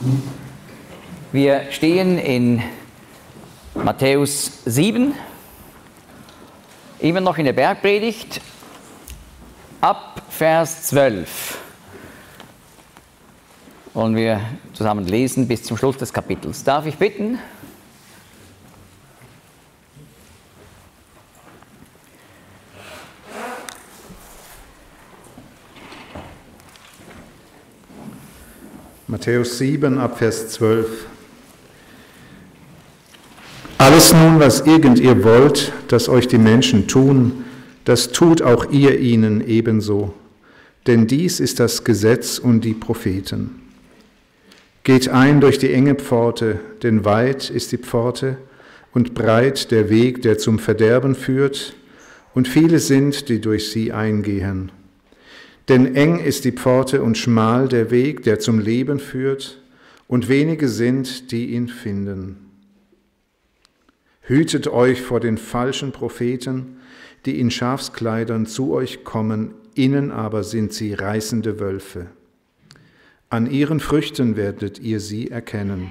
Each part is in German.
Wir stehen in Matthäus 7, immer noch in der Bergpredigt, ab Vers 12. Wollen wir zusammen lesen bis zum Schluss des Kapitels. Darf ich bitten? Matthäus 7 ab Vers 12. Alles nun, was irgend ihr wollt, dass euch die Menschen tun, das tut auch ihr ihnen ebenso. Denn dies ist das Gesetz und die Propheten. Geht ein durch die enge Pforte, denn weit ist die Pforte und breit der Weg, der zum Verderben führt, und viele sind, die durch sie eingehen. Denn eng ist die Pforte und schmal der Weg, der zum Leben führt, und wenige sind, die ihn finden. Hütet euch vor den falschen Propheten, die in Schafskleidern zu euch kommen, innen aber sind sie reißende Wölfe. An ihren Früchten werdet ihr sie erkennen.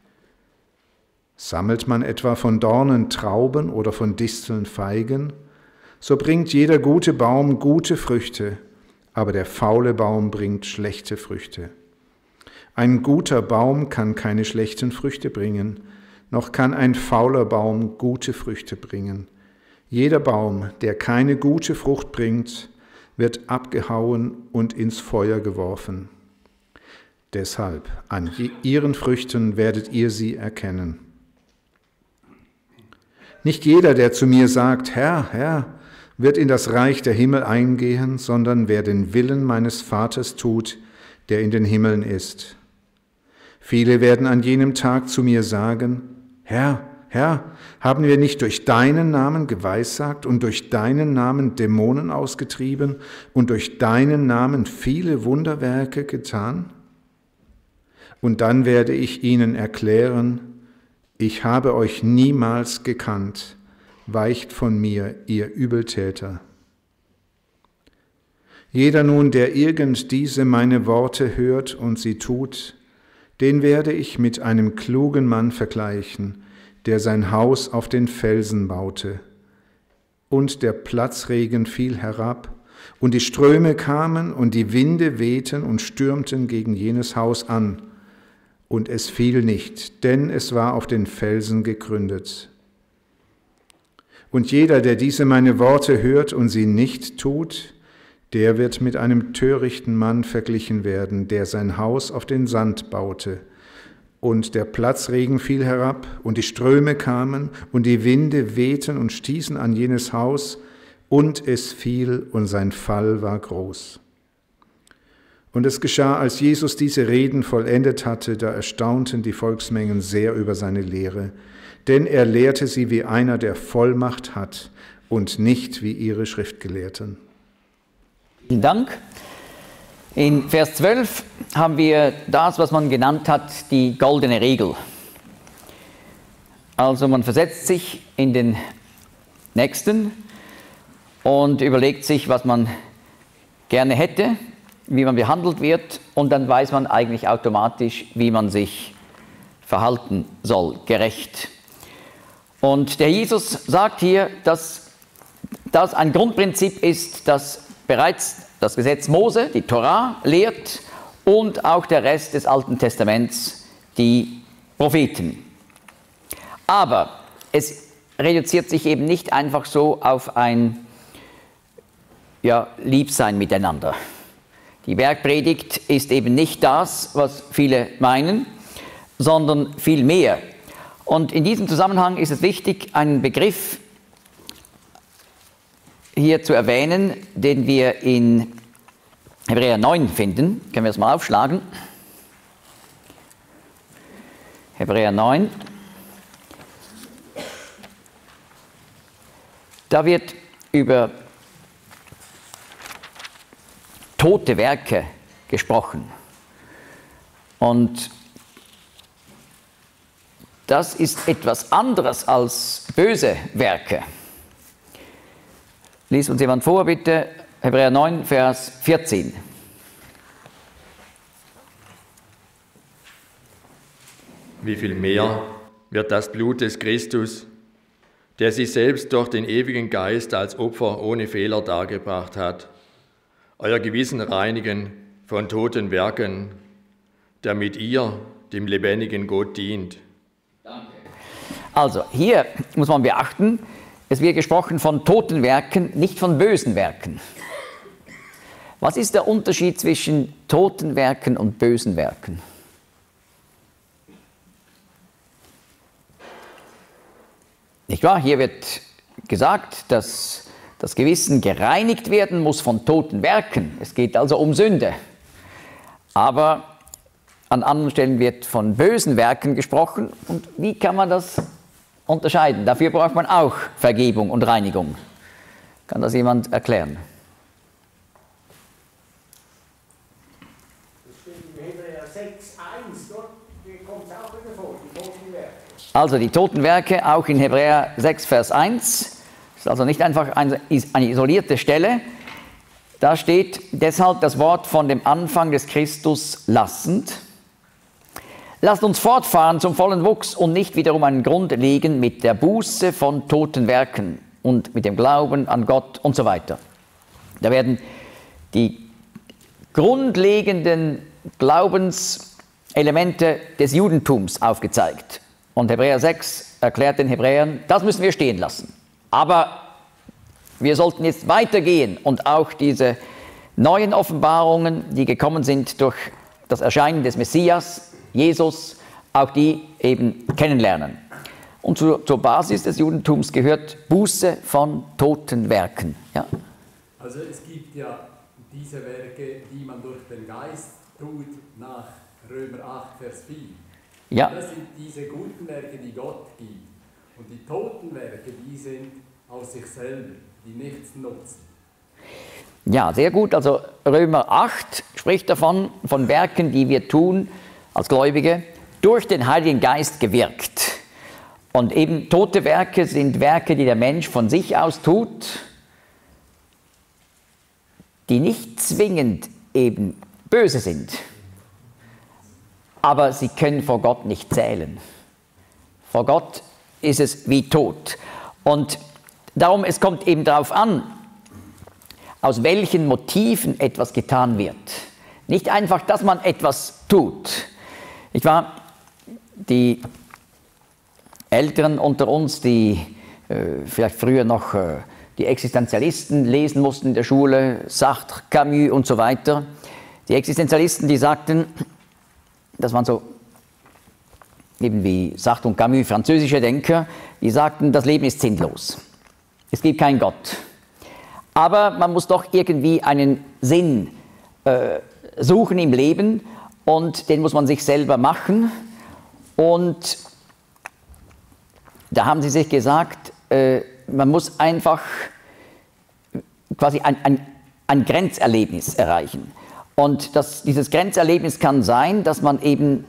Sammelt man etwa von Dornen Trauben oder von Disteln Feigen, so bringt jeder gute Baum gute Früchte, aber der faule Baum bringt schlechte Früchte. Ein guter Baum kann keine schlechten Früchte bringen, noch kann ein fauler Baum gute Früchte bringen. Jeder Baum, der keine gute Frucht bringt, wird abgehauen und ins Feuer geworfen. Deshalb, an ihren Früchten werdet ihr sie erkennen. Nicht jeder, der zu mir sagt, Herr, Herr, wird in das Reich der Himmel eingehen, sondern wer den Willen meines Vaters tut, der in den Himmeln ist. Viele werden an jenem Tag zu mir sagen, Herr, Herr, haben wir nicht durch deinen Namen geweissagt und durch deinen Namen Dämonen ausgetrieben und durch deinen Namen viele Wunderwerke getan? Und dann werde ich ihnen erklären, ich habe euch niemals gekannt, weicht von mir, ihr Übeltäter. Jeder nun, der irgend diese meine Worte hört und sie tut, den werde ich mit einem klugen Mann vergleichen, der sein Haus auf den Felsen baute. Und der Platzregen fiel herab, und die Ströme kamen, und die Winde wehten und stürmten gegen jenes Haus an. Und es fiel nicht, denn es war auf den Felsen gegründet. Und jeder, der diese meine Worte hört und sie nicht tut, der wird mit einem törichten Mann verglichen werden, der sein Haus auf den Sand baute. Und der Platzregen fiel herab, und die Ströme kamen, und die Winde wehten und stießen an jenes Haus, und es fiel, und sein Fall war groß. Und es geschah, als Jesus diese Reden vollendet hatte, da erstaunten die Volksmengen sehr über seine Lehre, denn er lehrte sie wie einer, der Vollmacht hat, und nicht wie ihre Schriftgelehrten. Vielen Dank. In Vers 12 haben wir das, was man genannt hat, die goldene Regel. Also man versetzt sich in den Nächsten und überlegt sich, was man gerne hätte, wie man behandelt wird, und dann weiß man eigentlich automatisch, wie man sich verhalten soll, gerecht. Und der Jesus sagt hier, dass das ein Grundprinzip ist, das bereits das Gesetz Mose, die Torah, lehrt und auch der Rest des Alten Testaments, die Propheten. Aber es reduziert sich eben nicht einfach so auf ein Liebsein miteinander. Die Bergpredigt ist eben nicht das, was viele meinen, sondern viel mehr. Und in diesem Zusammenhang ist es wichtig, einen Begriff hier zu erwähnen, den wir in Hebräer 9 finden. Können wir das mal aufschlagen? Hebräer 9. Da wird über tote Werke gesprochen. Und das ist etwas anderes als böse Werke. Lies uns jemand vor, bitte. Hebräer 9, Vers 14. wie viel mehr wird das Blut des Christus, der sich selbst durch den ewigen Geist als Opfer ohne Fehler dargebracht hat, euer Gewissen reinigen von toten Werken, damit ihr dem lebendigen Gott dient. Also hier muss man beachten, es wird gesprochen von toten Werken, nicht von bösen Werken. Was ist der Unterschied zwischen toten Werken und bösen Werken? Nicht wahr? Hier wird gesagt, dass das Gewissen gereinigt werden muss von toten Werken. Es geht also um Sünde. Aber an anderen Stellen wird von bösen Werken gesprochen. Und wie kann man das unterscheiden? Dafür braucht man auch Vergebung und Reinigung. Kann das jemand erklären? Das steht in Hebräer 6,1, dort kommt es auch wieder vor, die toten Werke. Also die toten Werke, auch in Hebräer 6, Vers 1. Das ist also nicht einfach eine isolierte Stelle. Da steht deshalb das Wort von dem Anfang des Christus lassend. Lasst uns fortfahren zum vollen Wuchs und nicht wiederum einen Grund legen mit der Buße von toten Werken und mit dem Glauben an Gott und so weiter. Da werden die grundlegenden Glaubenselemente des Judentums aufgezeigt. Und Hebräer 6 erklärt den Hebräern, das müssen wir stehen lassen. Aber wir sollten jetzt weitergehen und auch diese neuen Offenbarungen, die gekommen sind durch das Erscheinen des Messias, Jesus, auch die eben kennenlernen. Und zur Basis des Judentums gehört Buße von toten Werken. Ja? Also es gibt ja diese Werke, die man durch den Geist tut, nach Römer 8, Vers 4. Ja. Das sind diese guten Werke, die Gott gibt. Und die toten Werke, die sind aus sich selber, die nichts nutzen. Ja, sehr gut. Also Römer 8 spricht davon, von Werken, die wir tun als Gläubige, durch den Heiligen Geist gewirkt. Und eben tote Werke sind Werke, die der Mensch von sich aus tut, die nicht zwingend eben böse sind. Aber sie können vor Gott nicht zählen. Vor Gott ist es wie tot. Und darum, es kommt eben darauf an, aus welchen Motiven etwas getan wird. Nicht einfach, dass man etwas tut. Ich war die Älteren unter uns, die vielleicht früher noch die Existenzialisten lesen mussten in der Schule, Sartre, Camus und so weiter. Die Existenzialisten, die sagten, das waren so eben wie Sartre und Camus, französische Denker, die sagten, das Leben ist sinnlos. Es gibt keinen Gott. Aber man muss doch irgendwie einen Sinn suchen im Leben und den muss man sich selber machen. Und da haben sie sich gesagt, man muss einfach quasi ein Grenzerlebnis erreichen. Und dieses Grenzerlebnis kann sein, dass man eben,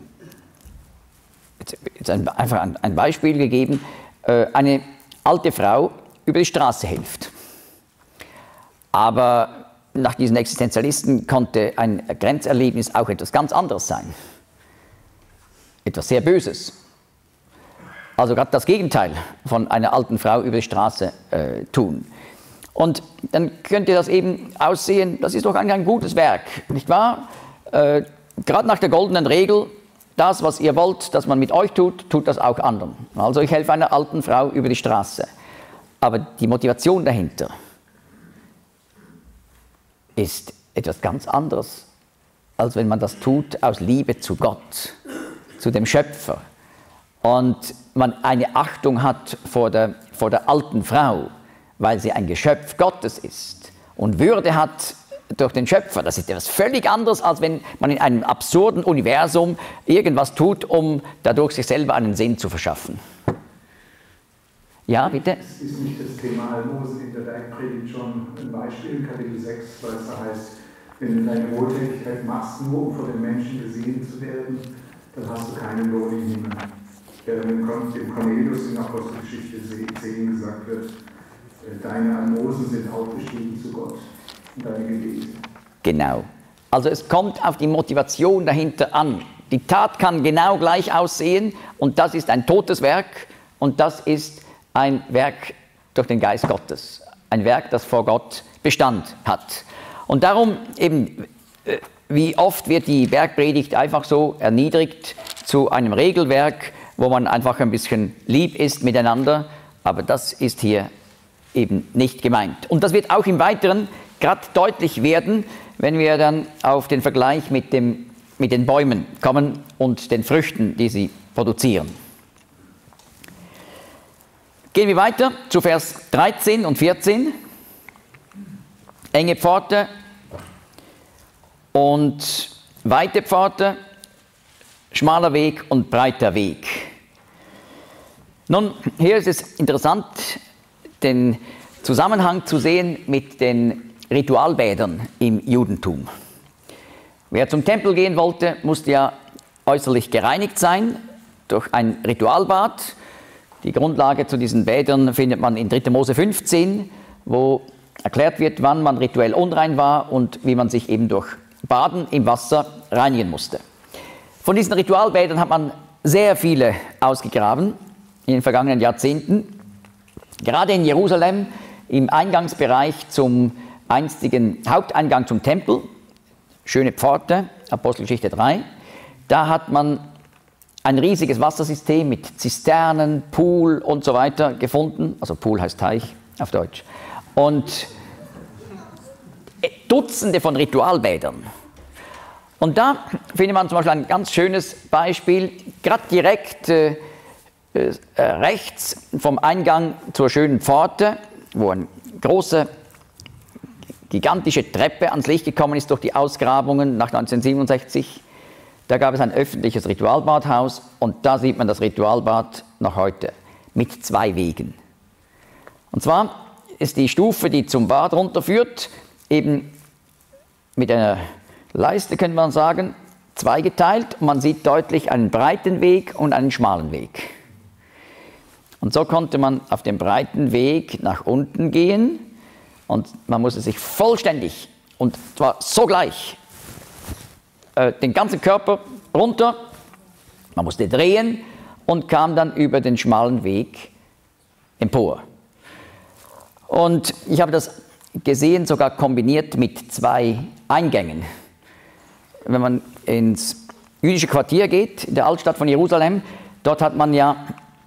jetzt einfach ein Beispiel gegeben, eine alte Frau über die Straße hilft. Aber nach diesen Existenzialisten konnte ein Grenzerlebnis auch etwas ganz anderes sein. Etwas sehr Böses. Also gerade das Gegenteil von einer alten Frau über die Straße tun. Und dann könnte das eben aussehen, das ist doch eigentlich ein gutes Werk, nicht wahr? Gerade nach der goldenen Regel, das, was ihr wollt, dass man mit euch tut, tut das auch anderen. Also ich helfe einer alten Frau über die Straße. Aber die Motivation dahinter ist etwas ganz anderes, als wenn man das tut aus Liebe zu Gott, zu dem Schöpfer. Und man eine Achtung hat vor der alten Frau, weil sie ein Geschöpf Gottes ist und Würde hat durch den Schöpfer. Das ist etwas völlig anderes, als wenn man in einem absurden Universum irgendwas tut, um dadurch sich selber einen Sinn zu verschaffen. Ja, bitte? Es ist nicht das Thema Almosen in der Bergpredigt schon ein Beispiel in Kapitel 6, weil es da heißt, wenn du deine Wohltätigkeit machst, nur um vor den Menschen gesehen zu werden, dann hast du keinen Lohn im Himmel. Während dem Cornelius in Apostelgeschichte 10 gesagt wird, deine Almosen sind aufgestiegen zu Gott und deine Gebete. Genau. Also es kommt auf die Motivation dahinter an. Die Tat kann genau gleich aussehen und das ist ein totes Werk und das ist ein Werk durch den Geist Gottes. Ein Werk, das vor Gott Bestand hat. Und darum eben, wie oft wird die Bergpredigt einfach so erniedrigt zu einem Regelwerk, wo man einfach ein bisschen lieb ist miteinander, aber das ist hier eben nicht gemeint. Und das wird auch im Weiteren gerade deutlich werden, wenn wir dann auf den Vergleich mit den Bäumen kommen und den Früchten, die sie produzieren. Gehen wir weiter zu Vers 13 und 14. Enge Pforte und weite Pforte, schmaler Weg und breiter Weg. Nun, hier ist es interessant, den Zusammenhang zu sehen mit den Ritualbädern im Judentum. Wer zum Tempel gehen wollte, musste ja äußerlich gereinigt sein durch ein Ritualbad. Die Grundlage zu diesen Bädern findet man in 3. Mose 15, wo erklärt wird, wann man rituell unrein war und wie man sich eben durch Baden im Wasser reinigen musste. Von diesen Ritualbädern hat man sehr viele ausgegraben in den vergangenen Jahrzehnten. Gerade in Jerusalem im Eingangsbereich zum einstigen Haupteingang zum Tempel, schöne Pforte, Apostelgeschichte 3, da hat man ein riesiges Wassersystem mit Zisternen, Pool und so weiter gefunden. Also Pool heißt Teich auf Deutsch. Und Dutzende von Ritualbädern. Und da findet man zum Beispiel ein ganz schönes Beispiel, gerade direkt rechts vom Eingang zur schönen Pforte, wo eine große, gigantische Treppe ans Licht gekommen ist durch die Ausgrabungen nach 1967. Da gab es ein öffentliches Ritualbadhaus und da sieht man das Ritualbad noch heute mit 2 Wegen. Und zwar ist die Stufe, die zum Bad runterführt, eben mit einer Leiste, könnte man sagen, zweigeteilt. Man sieht deutlich einen breiten Weg und einen schmalen Weg. Und so konnte man auf dem breiten Weg nach unten gehen und man musste sich vollständig, und zwar sogleich, den ganzen Körper runter, man musste drehen und kam dann über den schmalen Weg empor. Und ich habe das gesehen, sogar kombiniert mit 2 Eingängen. Wenn man ins jüdische Quartier geht, in der Altstadt von Jerusalem, dort hat man ja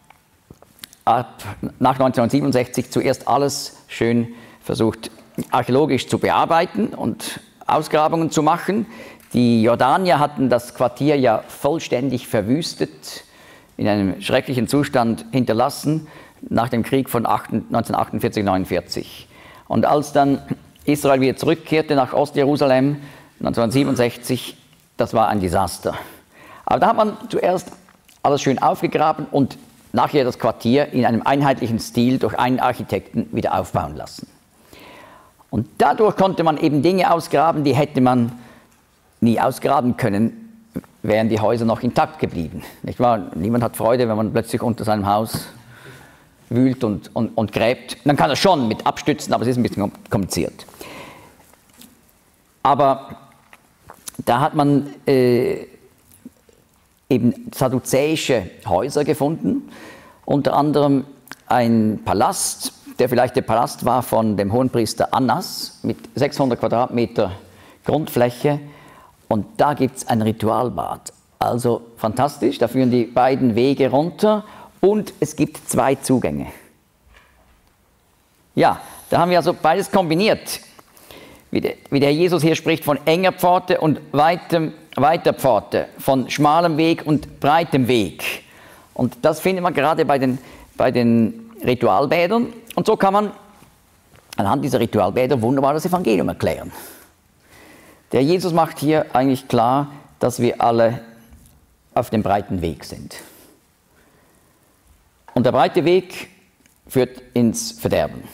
nach 1967 zuerst alles schön versucht, archäologisch zu bearbeiten und Ausgrabungen zu machen. Die Jordanier hatten das Quartier ja vollständig verwüstet, in einem schrecklichen Zustand hinterlassen, nach dem Krieg von 1948-49. Und als dann Israel wieder zurückkehrte nach Ostjerusalem, 1967, das war ein Desaster. Aber da hat man zuerst alles schön aufgegraben und nachher das Quartier in einem einheitlichen Stil durch einen Architekten wieder aufbauen lassen. Und dadurch konnte man eben Dinge ausgraben, die hätte man nie ausgraben können, wären die Häuser noch intakt geblieben. Nicht wahr? Niemand hat Freude, wenn man plötzlich unter seinem Haus wühlt und gräbt. Man kann das schon mit abstützen, aber es ist ein bisschen kompliziert. Aber da hat man eben sadduzäische Häuser gefunden, unter anderem ein Palast, der vielleicht der Palast war von dem Hohenpriester Annas mit 600 Quadratmeter Grundfläche, und da gibt es ein Ritualbad. Also fantastisch, da führen die beiden Wege runter und es gibt 2 Zugänge. Ja, da haben wir also beides kombiniert. Wie der Jesus hier spricht von enger Pforte und weiter Pforte, von schmalem Weg und breitem Weg. Und das findet man gerade bei den Ritualbädern. Und so kann man anhand dieser Ritualbäder wunderbar das Evangelium erklären. Der Jesus macht hier eigentlich klar, dass wir alle auf dem breiten Weg sind. Und der breite Weg führt ins Verderben.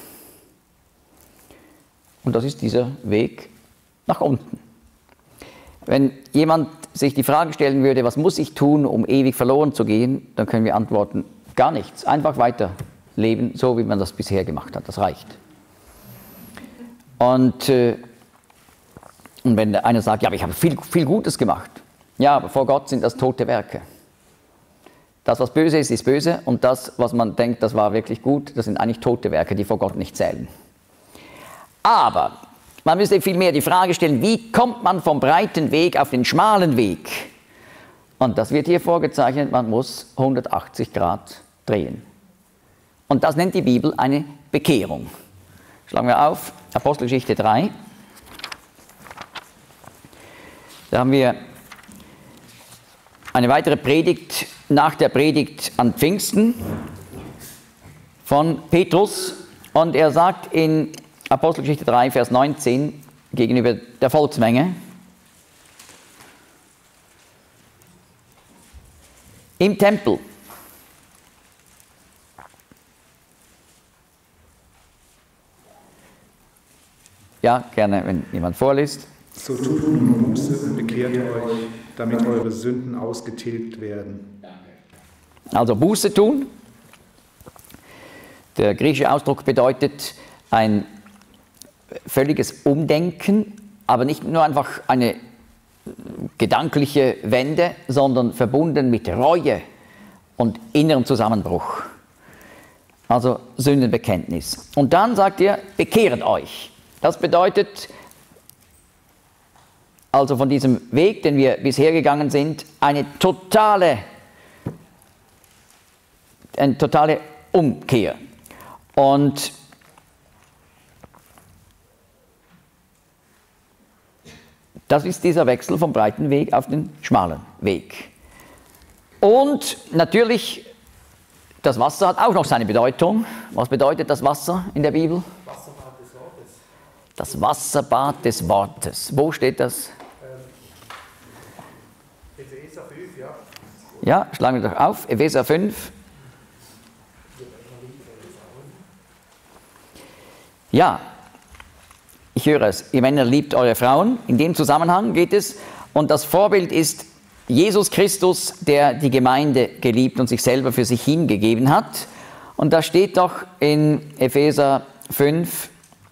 Und das ist dieser Weg nach unten. Wenn jemand sich die Frage stellen würde, was muss ich tun, um ewig verloren zu gehen, dann können wir antworten, gar nichts. Einfach weiterleben, so wie man das bisher gemacht hat. Das reicht. Und wenn einer sagt, ja, aber ich habe viel Gutes gemacht, Ja, aber vor Gott sind das tote Werke. Das, was böse ist, ist böse und das, was man denkt, das war wirklich gut, das sind eigentlich tote Werke, die vor Gott nicht zählen. Aber man müsste vielmehr die Frage stellen, wie kommt man vom breiten Weg auf den schmalen Weg? Und das wird hier vorgezeichnet, man muss 180 Grad drehen. Und das nennt die Bibel eine Bekehrung. Schlagen wir auf, Apostelgeschichte 3. Da haben wir eine weitere Predigt nach der Predigt an Pfingsten von Petrus. Und er sagt in Apostelgeschichte 3, Vers 19 gegenüber der Volksmenge: Im Tempel ja, gerne, wenn jemand vorliest. So tut nun Buße und bekehrt euch, damit eure Sünden ausgetilgt werden. Also Buße tun. Der griechische Ausdruck bedeutet ein völliges Umdenken, aber nicht nur einfach eine gedankliche Wende, sondern verbunden mit Reue und innerem Zusammenbruch. Also Sündenbekenntnis. Und dann sagt er, bekehrt euch. Das bedeutet, also von diesem Weg, den wir bisher gegangen sind, eine totale Umkehr. Und das ist dieser Wechsel vom breiten Weg auf den schmalen Weg. Und natürlich, das Wasser hat auch noch seine Bedeutung. Was bedeutet das Wasser in der Bibel? Wasserbad des Wortes. Das Wasserbad des Wortes. Wo steht das? Epheser 5, ja. Ja, schlagen wir doch auf. Epheser 5. Ja, ich höre es. Ihr Männer liebt eure Frauen. In dem Zusammenhang geht es. Und das Vorbild ist Jesus Christus, der die Gemeinde geliebt und sich selber für sich hingegeben hat. Und da steht doch in Epheser 5,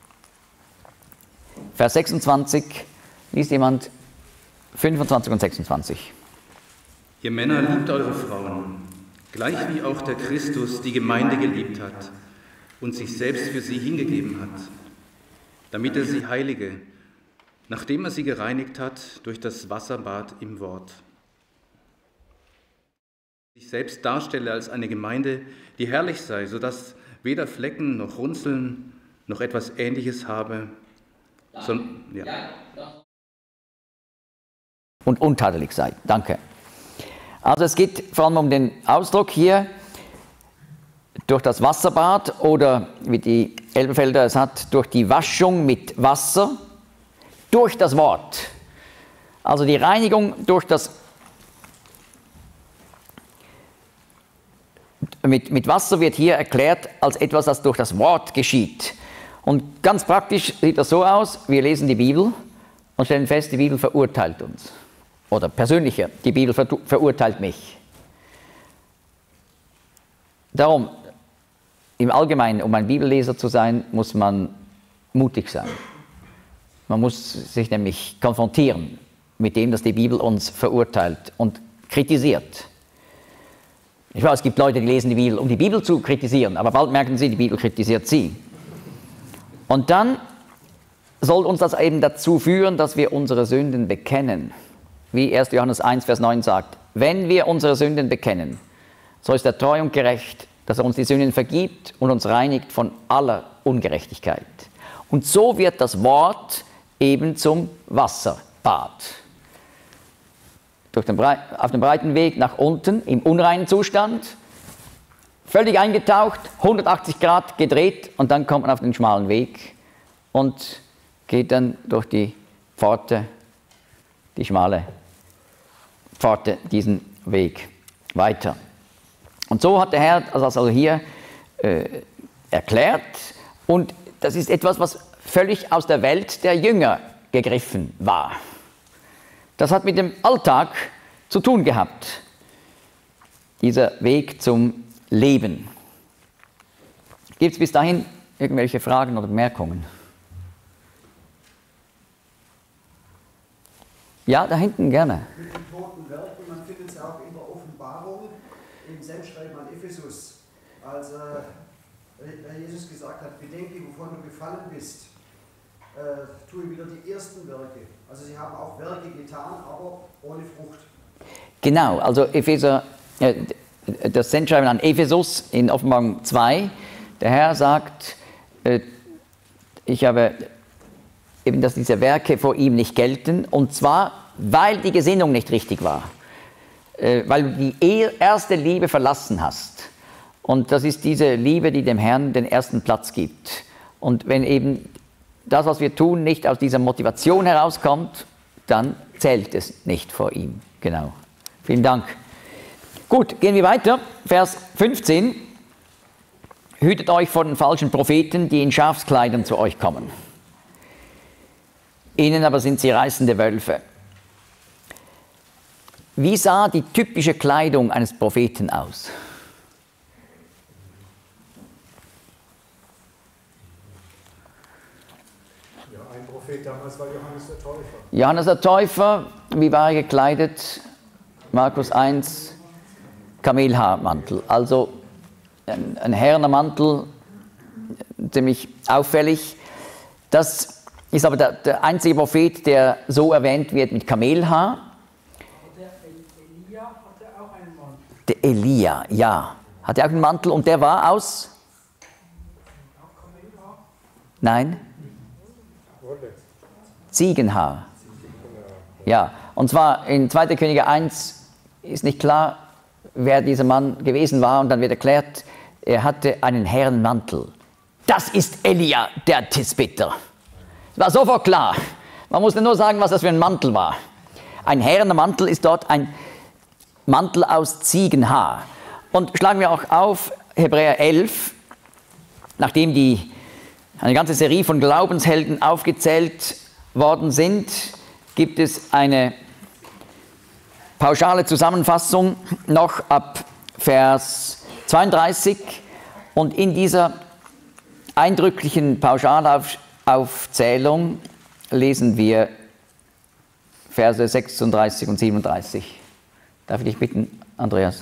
Vers 26, liest jemand 25 und 26. Ihr Männer liebt eure Frauen, gleich wie auch der Christus die Gemeinde geliebt hat und sich selbst für sie hingegeben hat, damit er sie heilige, nachdem er sie gereinigt hat durch das Wasserbad im Wort. Sich selbst darstelle als eine Gemeinde, die herrlich sei, sodass weder Flecken noch Runzeln noch etwas Ähnliches habe, sondern und untadelig sei. Danke. Also es geht vor allem um den Ausdruck hier, durch das Wasserbad oder wie die Elberfelder es hat, durch die Waschung mit Wasser, durch das Wort. Also die Reinigung durch das mit Wasser wird hier erklärt als etwas, das durch das Wort geschieht. Und ganz praktisch sieht das so aus, wir lesen die Bibel und stellen fest, die Bibel verurteilt uns. Oder persönlicher, die Bibel verurteilt mich. Darum, im Allgemeinen, um ein Bibelleser zu sein, muss man mutig sein. Man muss sich nämlich konfrontieren mit dem, dass die Bibel uns verurteilt und kritisiert. Ich weiß, es gibt Leute, die lesen die Bibel, um die Bibel zu kritisieren, aber bald merken sie, die Bibel kritisiert sie. Und dann soll uns das eben dazu führen, dass wir unsere Sünden bekennen. Wie 1. Johannes 1, Vers 9 sagt, wenn wir unsere Sünden bekennen, so ist er treu und gerecht, dass er uns die Sünden vergibt und uns reinigt von aller Ungerechtigkeit. Und so wird das eben zum Wasserbad. Auf dem breiten Weg nach unten, im unreinen Zustand, völlig eingetaucht, 180 Grad gedreht und dann kommt man auf den schmalen Weg und geht dann durch die Pforte, die schmale Pforte, diesen Weg weiter. Und so hat der Herr das also hier erklärt und das ist etwas, was völlig aus der Welt der Jünger gegriffen war. Das hat mit dem Alltag zu tun gehabt, dieser Weg zum Leben. Gibt es bis dahin irgendwelche Fragen oder Bemerkungen? Ja, da hinten gerne. Mit den toten Werken, man findet es auch in der Offenbarung, im Sendschreiben an Ephesus, als Jesus gesagt hat, bedenke, wovon du gefallen bist, tue wieder die ersten Werke. Also sie haben auch Werke getan, aber ohne Frucht. Genau, also das Sendschreiben an Ephesus in Offenbarung 2, der Herr sagt, ich habe eben, dass diese Werke vor ihm nicht gelten, und zwar, weil die Gesinnung nicht richtig war, weil du die erste Liebe verlassen hast. Und das ist diese Liebe, die dem Herrn den ersten Platz gibt. Und wenn eben das, was wir tun, nicht aus dieser Motivation herauskommt, dann zählt es nicht vor ihm. Genau. Vielen Dank. Gut, gehen wir weiter. Vers 15. Hütet euch vor den falschen Propheten, die in Schafskleidern zu euch kommen. Innen aber sind sie reißende Wölfe. Wie sah die typische Kleidung eines Propheten aus? Ja, ein Prophet damals war Johannes der Täufer. Johannes der Täufer, wie war er gekleidet? Markus 1, Kamelhaarmantel. Also ein Herrenermantel, ziemlich auffällig. Das ist aber der einzige Prophet, der so erwähnt wird mit Kamelhaar. Aber der Elia hatte auch einen Mantel. Der Elia, ja. Hatte auch einen Mantel und der war aus? Nein? Ziegenhaar. Ja, und zwar in 2. Könige 1 ist nicht klar, wer dieser Mann gewesen war, und dann wird erklärt, er hatte einen Herrenmantel. Das ist Elia, der Tisbiter. War sofort klar. Man musste nur sagen, was das für ein Mantel war. Ein Herrenmantel ist dort ein Mantel aus Ziegenhaar. Und schlagen wir auch auf Hebräer 11, nachdem eine ganze Serie von Glaubenshelden aufgezählt worden sind, gibt es eine pauschale Zusammenfassung noch ab Vers 32. Und in dieser eindrücklichen Pauschalaufzählung lesen wir Verse 36 und 37. Darf ich dich bitten, Andreas?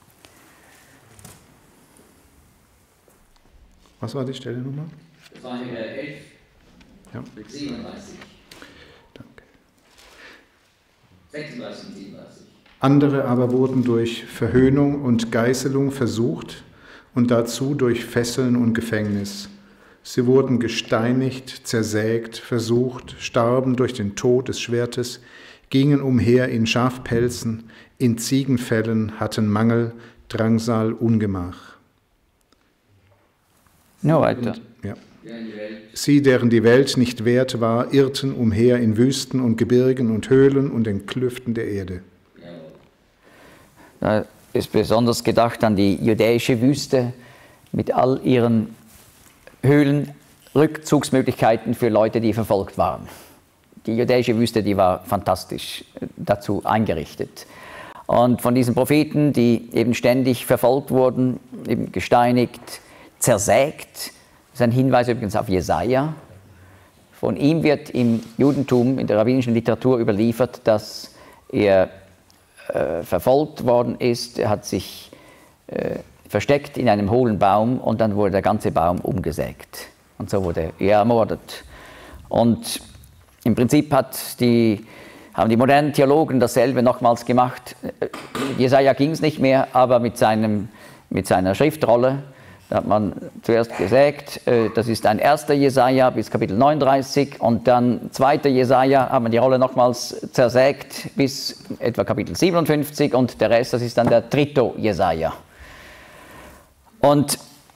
Was war die Stellennummer? Das war Hebräer 11, Ja. 37. Danke. 36 und 37. Andere aber wurden durch Verhöhnung und Geißelung versucht und dazu durch Fesseln und Gefängnis. Sie wurden gesteinigt, zersägt, versucht, starben durch den Tod des Schwertes, gingen umher in Schafpelzen, in Ziegenfällen, hatten Mangel, Drangsal, Ungemach. Nur weiter. Ja. Sie, deren die Welt nicht wert war, irrten umher in Wüsten und Gebirgen und Höhlen und in Klüften der Erde. Da ist besonders gedacht an die judäische Wüste mit all ihren Höhlen, Rückzugsmöglichkeiten für Leute, die verfolgt waren. Die judäische Wüste, die war fantastisch dazu eingerichtet. Und von diesen Propheten, die eben ständig verfolgt wurden, eben gesteinigt, zersägt, das ist ein Hinweis übrigens auf Jesaja. Von ihm wird im Judentum, in der rabbinischen Literatur überliefert, dass er verfolgt worden ist. Er hat sich versteckt in einem hohlen Baum und dann wurde der ganze Baum umgesägt. Und so wurde er ermordet. Und im Prinzip haben die modernen Theologen dasselbe nochmals gemacht. Jesaja ging es nicht mehr, aber mit seiner Schriftrolle, da hat man zuerst gesägt, das ist ein 1. Jesaja bis Kapitel 39 und dann 2. Jesaja hat man die Rolle nochmals zersägt bis etwa Kapitel 57 und der Rest, das ist dann der 3. Jesaja. Und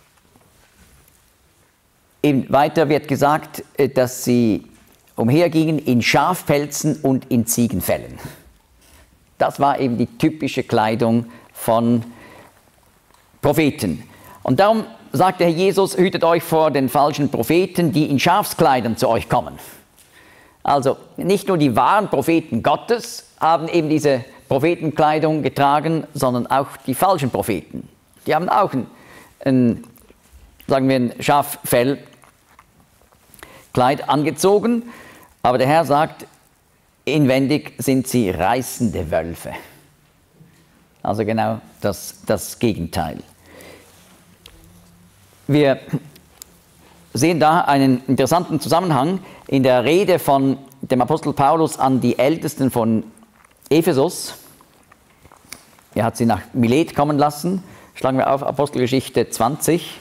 eben weiter wird gesagt, dass sie umhergingen in Schafpelzen und in Ziegenfällen. Das war eben die typische Kleidung von Propheten. Und darum sagt der Herr Jesus, hütet euch vor den falschen Propheten, die in Schafskleidern zu euch kommen. Also nicht nur die wahren Propheten Gottes haben eben diese Prophetenkleidung getragen, sondern auch die falschen Propheten. Die haben auch ein Schaffellkleid angezogen, aber der Herr sagt, inwendig sind sie reißende Wölfe. Also genau das Gegenteil. Wir sehen da einen interessanten Zusammenhang in der Rede von dem Apostel Paulus an die Ältesten von Ephesus. Er hat sie nach Milet kommen lassen. Schlagen wir auf Apostelgeschichte 20.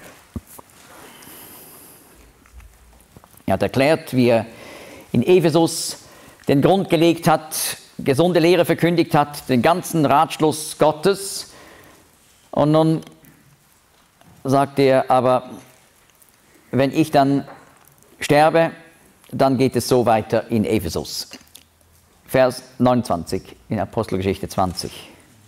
Er hat erklärt, wie er in Ephesus den Grund gelegt hat, gesunde Lehre verkündigt hat, den ganzen Ratschluss Gottes. Und nun sagt er, aber wenn ich dann sterbe, dann geht es so weiter in Ephesus. Vers 29 in Apostelgeschichte 20.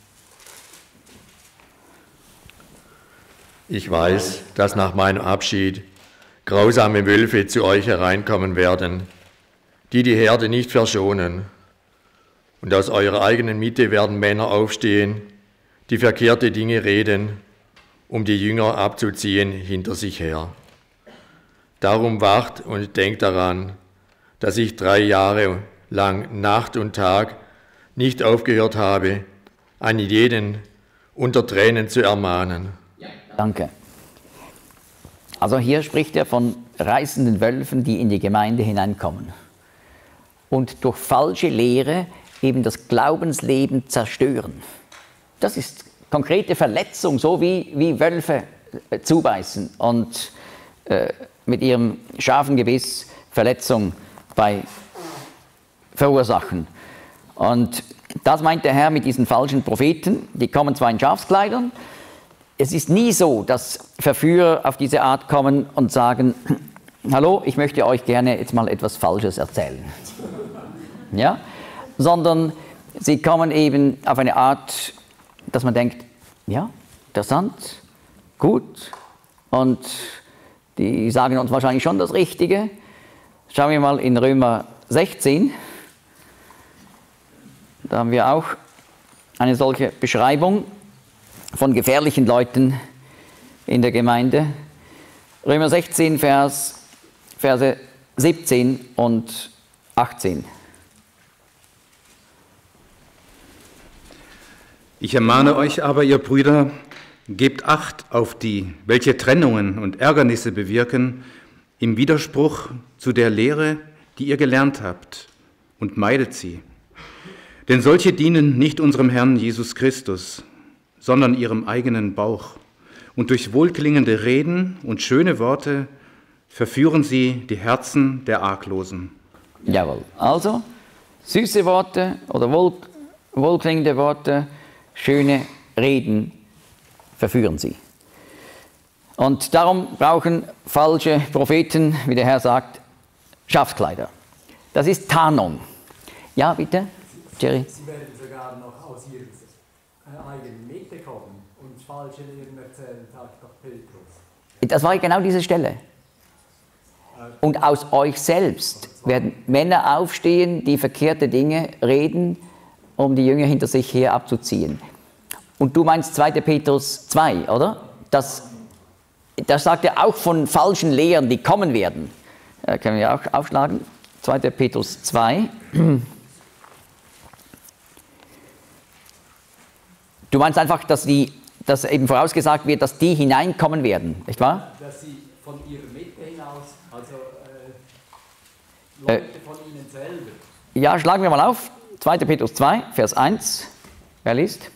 Ich weiß, dass nach meinem Abschied grausame Wölfe zu euch hereinkommen werden, die die Herde nicht verschonen. Und aus eurer eigenen Mitte werden Männer aufstehen, die verkehrte Dinge reden, um die Jünger abzuziehen hinter sich her. Darum wacht und denkt daran, dass ich 3 Jahre lang Nacht und Tag nicht aufgehört habe, einen jeden unter Tränen zu ermahnen. Danke. Also hier spricht er von reißenden Wölfen, die in die Gemeinde hineinkommen und durch falsche Lehre eben das Glaubensleben zerstören. Das ist konkrete Verletzung, so wie Wölfe zubeißen und mit ihrem scharfen Gebiss Verletzung verursachen. Und das meint der Herr mit diesen falschen Propheten. Die kommen zwar in Schafskleidern, es ist nie so, dass Verführer auf diese Art kommen und sagen, hallo, ich möchte euch gerne jetzt mal etwas Falsches erzählen. Ja? Sondern sie kommen eben auf eine Art, dass man denkt, ja, interessant, gut, und die sagen uns wahrscheinlich schon das Richtige. Schauen wir mal in Römer 16, da haben wir auch eine solche Beschreibung von gefährlichen Leuten in der Gemeinde. Römer 16, Verse 17 und 18. Ich ermahne euch aber, ihr Brüder, gebt Acht auf die, welche Trennungen und Ärgernisse bewirken, im Widerspruch zu der Lehre, die ihr gelernt habt, und meidet sie. Denn solche dienen nicht unserem Herrn Jesus Christus, sondern ihrem eigenen Bauch. Und durch wohlklingende Reden und schöne Worte verführen sie die Herzen der Arglosen. Jawohl, also süße Worte oder wohlklingende Worte, schöne Reden verführen sie. Und darum brauchen falsche Propheten, wie der Herr sagt, Schafskleider. Das ist Tarnung. Ja, bitte, Jerry? Sie werden sogar noch aus ihrer eigenen Mitte kommen und falsche Lehren erzählen, sagt doch Petrus. Das war genau diese Stelle. Und aus euch selbst werden Männer aufstehen, die verkehrte Dinge reden, um die Jünger hinter sich her abzuziehen. Und du meinst 2. Petrus 2, oder? Das sagt er auch von falschen Lehren, die kommen werden. Können wir auch aufschlagen. 2. Petrus 2. Du meinst einfach, dass eben vorausgesagt wird, dass die hineinkommen werden, nicht wahr? Dass sie von ihrer Mitte hinaus, also Leute von ihnen selber. Ja, schlagen wir mal auf. 2. Petrus 2, Vers 1. Wer liest?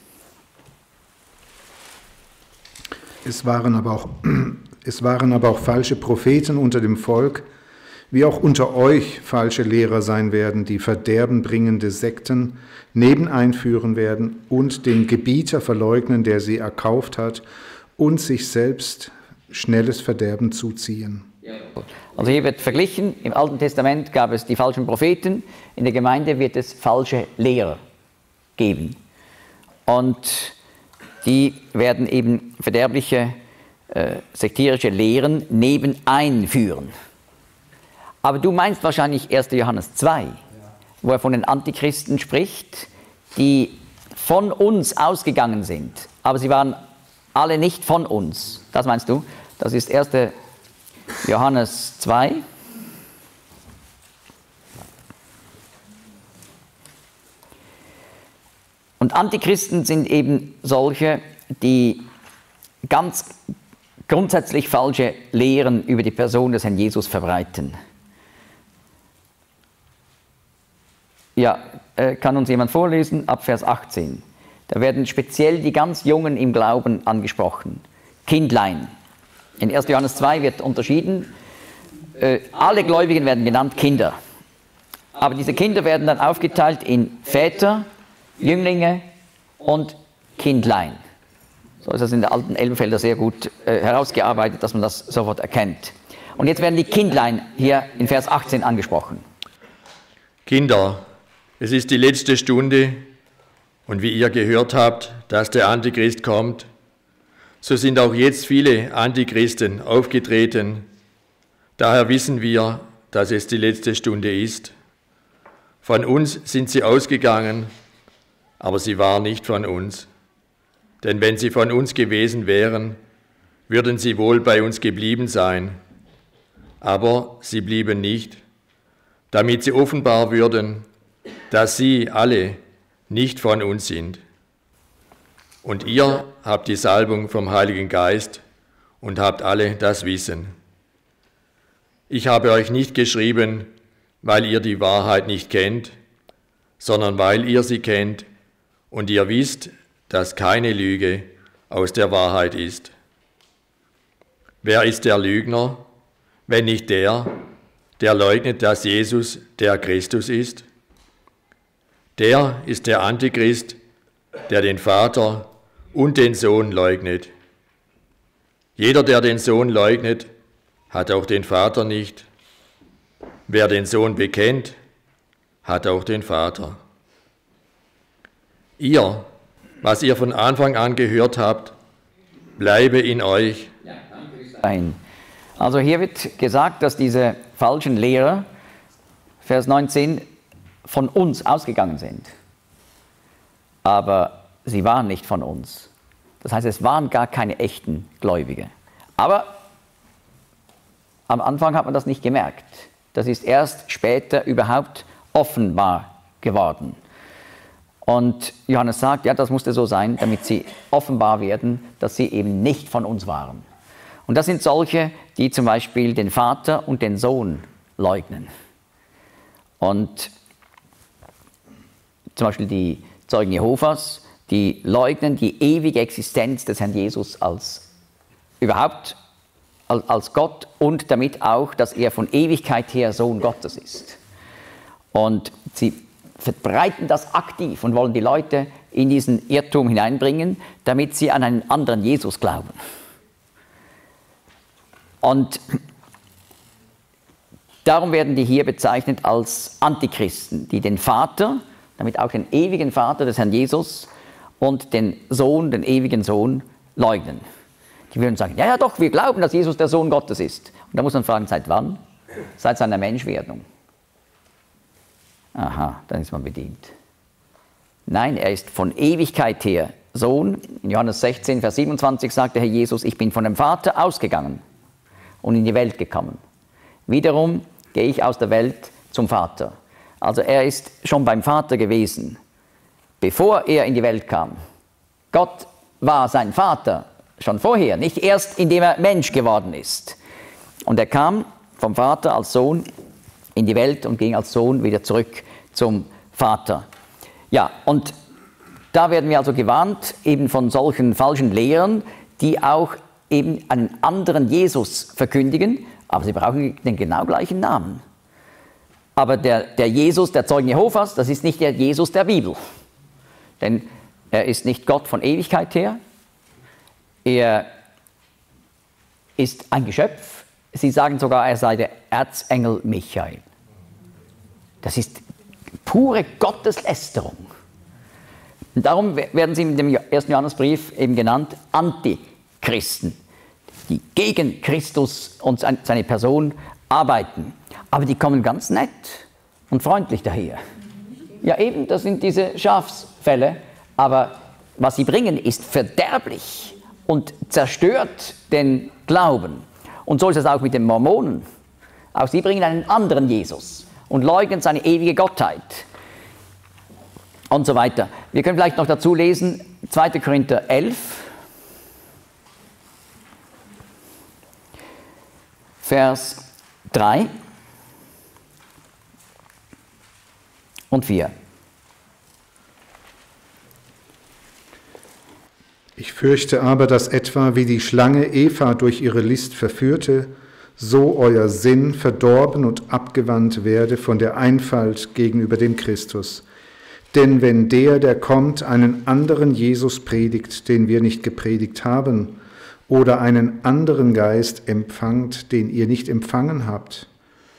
Es waren aber auch falsche Propheten unter dem Volk, wie auch unter euch falsche Lehrer sein werden, die verderbenbringende Sekten einführen werden und den Gebieter verleugnen, der sie erkauft hat, und sich selbst schnelles Verderben zuziehen. Also hier wird verglichen, im Alten Testament gab es die falschen Propheten, in der Gemeinde wird es falsche Lehrer geben. Und die werden eben verderbliche, sektierische Lehren einführen. Aber du meinst wahrscheinlich 1. Johannes 2, wo er von den Antichristen spricht, die von uns ausgegangen sind, aber sie waren alle nicht von uns. Das meinst du? Das ist 1. Johannes 2. Und Antichristen sind eben solche, die ganz grundsätzlich falsche Lehren über die Person des Herrn Jesus verbreiten. Ja, kann uns jemand vorlesen, ab Vers 18. Da werden speziell die ganz Jungen im Glauben angesprochen. Kindlein. In 1. Johannes 2 wird unterschieden, alle Gläubigen werden genannt Kinder. Aber diese Kinder werden dann aufgeteilt in Väter, Jünglinge und Kindlein. So ist das in der alten Elberfelder sehr gut herausgearbeitet, dass man das sofort erkennt. Und jetzt werden die Kindlein hier in Vers 18 angesprochen. Kinder, es ist die letzte Stunde und wie ihr gehört habt, dass der Antichrist kommt, so sind auch jetzt viele Antichristen aufgetreten. Daher wissen wir, dass es die letzte Stunde ist. Von uns sind sie ausgegangen, aber sie waren nicht von uns. Denn wenn sie von uns gewesen wären, würden sie wohl bei uns geblieben sein. Aber sie blieben nicht, damit sie offenbar würden, dass sie alle nicht von uns sind. Und ihr habt die Salbung vom Heiligen Geist und habt alle das Wissen. Ich habe euch nicht geschrieben, weil ihr die Wahrheit nicht kennt, sondern weil ihr sie kennt und ihr wisst, dass keine Lüge aus der Wahrheit ist. Wer ist der Lügner, wenn nicht der, der leugnet, dass Jesus der Christus ist? Der ist der Antichrist, der den Vater und den Sohn leugnet. Jeder, der den Sohn leugnet, hat auch den Vater nicht. Wer den Sohn bekennt, hat auch den Vater. Ihr, was ihr von Anfang an gehört habt, bleibe in euch. Also hier wird gesagt, dass diese falschen Lehrer, Vers 19, von uns ausgegangen sind. Aber sie waren nicht von uns. Das heißt, es waren gar keine echten Gläubige. Aber am Anfang hat man das nicht gemerkt. Das ist erst später überhaupt offenbar geworden. Und Johannes sagt, ja, das musste so sein, damit sie offenbar werden, dass sie eben nicht von uns waren. Und das sind solche, die zum Beispiel den Vater und den Sohn leugnen. Und zum Beispiel die Zeugen Jehovas, die leugnen die ewige Existenz des Herrn Jesus als Gott und damit auch, dass er von Ewigkeit her Sohn Gottes ist. Und sie verbreiten das aktiv und wollen die Leute in diesen Irrtum hineinbringen, damit sie an einen anderen Jesus glauben. Und darum werden die hier bezeichnet als Antichristen, die den Vater, damit auch den ewigen Vater des Herrn Jesus und den Sohn, den ewigen Sohn, leugnen. Die würden sagen, ja doch, wir glauben, dass Jesus der Sohn Gottes ist. Und da muss man fragen, seit wann? Seit seiner Menschwerdung. Aha, dann ist man bedient. Nein, er ist von Ewigkeit her Sohn. In Johannes 16, Vers 27 sagt der Herr Jesus, ich bin von dem Vater ausgegangen und in die Welt gekommen. Wiederum gehe ich aus der Welt zum Vater. Also er ist schon beim Vater gewesen, bevor er in die Welt kam. Gott war sein Vater schon vorher, nicht erst indem er Mensch geworden ist. Und er kam vom Vater als Sohn in die Welt und ging als Sohn wieder zurück zum Vater. Ja, und da werden wir also gewarnt, eben von solchen falschen Lehrern, die auch eben einen anderen Jesus verkündigen, aber sie brauchen den genau gleichen Namen. Aber der Jesus der Zeugen Jehovas, das ist nicht der Jesus der Bibel. Denn er ist nicht Gott von Ewigkeit her. Er ist ein Geschöpf. Sie sagen sogar, er sei der Erzengel Michael. Das ist pure Gotteslästerung. Und darum werden sie in dem 1. Johannesbrief eben genannt Antichristen, die gegen Christus und seine Person arbeiten. Aber die kommen ganz nett und freundlich daher. Ja eben, das sind diese Schafsfälle, aber was sie bringen, ist verderblich und zerstört den Glauben. Und so ist es auch mit den Mormonen. Auch sie bringen einen anderen Jesus und leugnen seine ewige Gottheit. und so weiter. Wir können vielleicht noch dazu lesen, 2. Korinther 11, Vers 3 und 4. Ich fürchte aber, dass etwa wie die Schlange Eva durch ihre List verführte, so euer Sinn verdorben und abgewandt werde von der Einfalt gegenüber dem Christus. Denn wenn der kommt, einen anderen Jesus predigt, den wir nicht gepredigt haben, oder einen anderen Geist empfangt, den ihr nicht empfangen habt,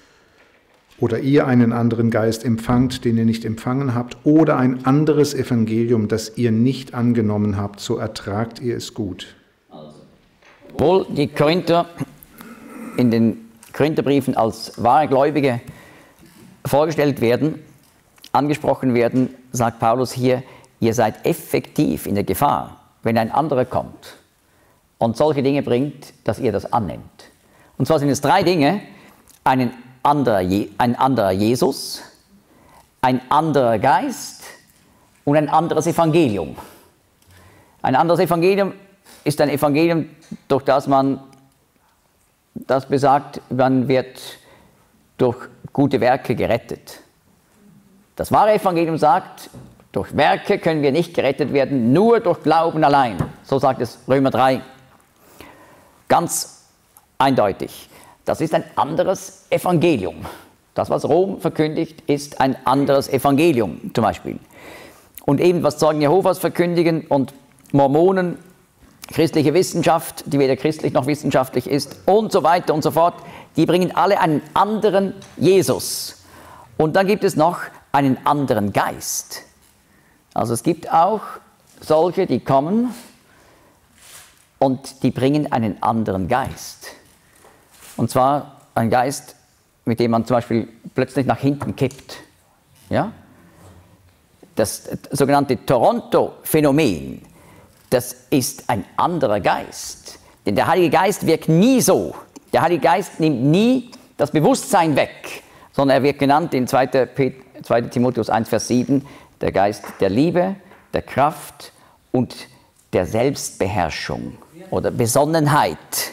oder ihr einen anderen Geist empfangt, den ihr nicht empfangen habt, oder ein anderes Evangelium, das ihr nicht angenommen habt, so ertragt ihr es gut. Obwohl die Korinther in den Korintherbriefen als wahre Gläubige vorgestellt werden, angesprochen werden, sagt Paulus hier, ihr seid effektiv in der Gefahr, wenn ein anderer kommt und solche Dinge bringt, dass ihr das annimmt. Und zwar sind es 3 Dinge: ein anderer Jesus, ein anderer Geist und ein anderes Evangelium. Ein anderes Evangelium ist ein Evangelium, durch das man das besagt, man wird durch gute Werke gerettet. Das wahre Evangelium sagt, durch Werke können wir nicht gerettet werden, nur durch Glauben allein. So sagt es Römer 3. Ganz eindeutig. Das ist ein anderes Evangelium. Das, was Rom verkündigt, ist ein anderes Evangelium zum Beispiel. Und eben, was Zeugen Jehovas verkündigen und Mormonen, christliche Wissenschaft, die weder christlich noch wissenschaftlich ist und so weiter und so fort, die bringen alle einen anderen Jesus. Und dann gibt es noch einen anderen Geist. Also es gibt auch solche, die kommen und die bringen einen anderen Geist. Und zwar ein Geist, mit dem man zum Beispiel plötzlich nach hinten kippt. Ja? Das sogenannte Toronto-Phänomen, das ist ein anderer Geist. Denn der Heilige Geist wirkt nie so. Der Heilige Geist nimmt nie das Bewusstsein weg, sondern er wird genannt in 2. Timotheus 1, Vers 7, der Geist der Liebe, der Kraft und der Selbstbeherrschung oder Besonnenheit.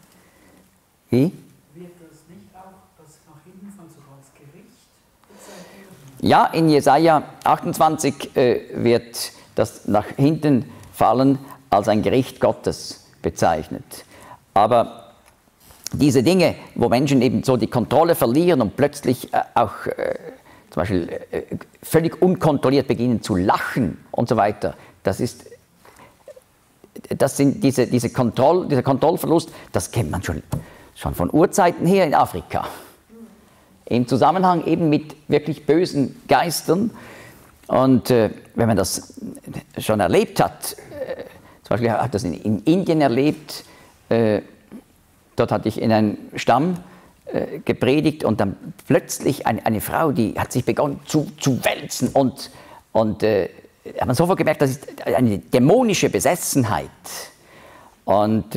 Wie? Wird das nicht auch das nach hinten von sogar als Gericht bezeichnet? Ja, in Jesaja 28 wird das nach hinten fallen als ein Gericht Gottes bezeichnet. Aber diese Dinge, wo Menschen eben so die Kontrolle verlieren und plötzlich auch zum Beispiel völlig unkontrolliert beginnen zu lachen und so weiter, das sind dieser Kontrollverlust, das kennt man schon von Urzeiten her in Afrika. Im Zusammenhang eben mit wirklich bösen Geistern. Und wenn man das schon erlebt hat, zum Beispiel habe ich das in Indien erlebt, dort hatte ich in einem Stamm gepredigt und dann plötzlich eine Frau, die hat sich begonnen zu wälzen und hat man sofort gemerkt, das ist eine dämonische Besessenheit. Und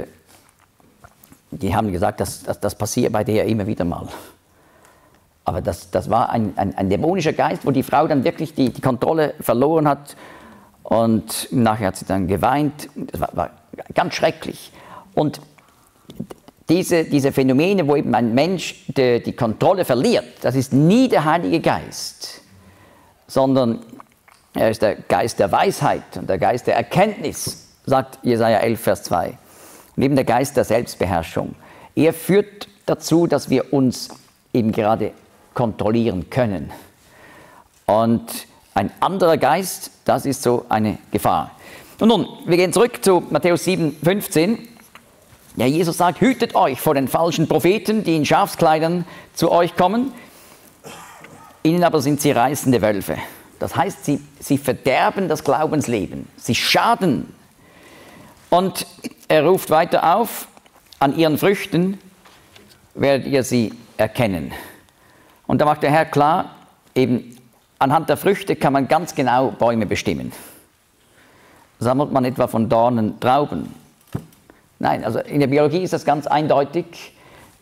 die haben gesagt, das passiert bei der immer wieder mal. Aber das war ein dämonischer Geist, wo die Frau dann wirklich die Kontrolle verloren hat und nachher hat sie dann geweint. Das war ganz schrecklich. Und diese Phänomene, wo eben ein Mensch die Kontrolle verliert, das ist nie der Heilige Geist, sondern er ist der Geist der Weisheit und der Geist der Erkenntnis, sagt Jesaja 11, Vers 2. Und eben der Geist der Selbstbeherrschung. Er führt dazu, dass wir uns eben gerade kontrollieren können. Und ein anderer Geist, das ist so eine Gefahr. Und nun, wir gehen zurück zu Matthäus 7, 15. Ja, Jesus sagt, hütet euch vor den falschen Propheten, die in Schafskleidern zu euch kommen. Ihnen aber sind sie reißende Wölfe. Das heißt, sie verderben das Glaubensleben. Sie schaden. Und er ruft weiter auf, an ihren Früchten werdet ihr sie erkennen. Und da macht der Herr klar, eben anhand der Früchte kann man ganz genau Bäume bestimmen. Sammelt man etwa von Dornen Trauben? Nein, also in der Biologie ist das ganz eindeutig.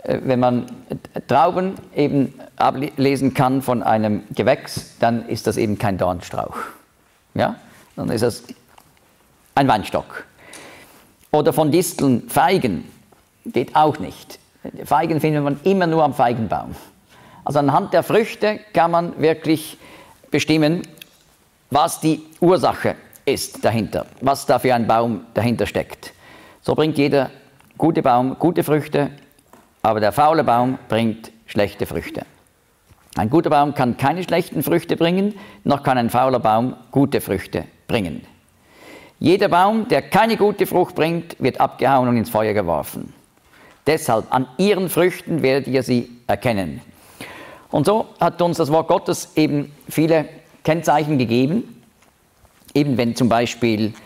wenn man Trauben eben ablesen kann von einem Gewächs, dann ist das eben kein Dornstrauch. Ja? Dann ist das ein Weinstock. Oder von Disteln Feigen, geht auch nicht. Feigen findet man immer nur am Feigenbaum. Also anhand der Früchte kann man wirklich bestimmen, was die Ursache ist dahinter, was da für ein Baum dahinter steckt. So bringt jeder gute Baum gute Früchte, aber der faule Baum bringt schlechte Früchte. Ein guter Baum kann keine schlechten Früchte bringen, noch kann ein fauler Baum gute Früchte bringen. Jeder Baum, der keine gute Frucht bringt, wird abgehauen und ins Feuer geworfen. Deshalb, an ihren Früchten werdet ihr sie erkennen. Und so hat uns das Wort Gottes eben viele Kennzeichen gegeben. Eben wenn zum Beispiel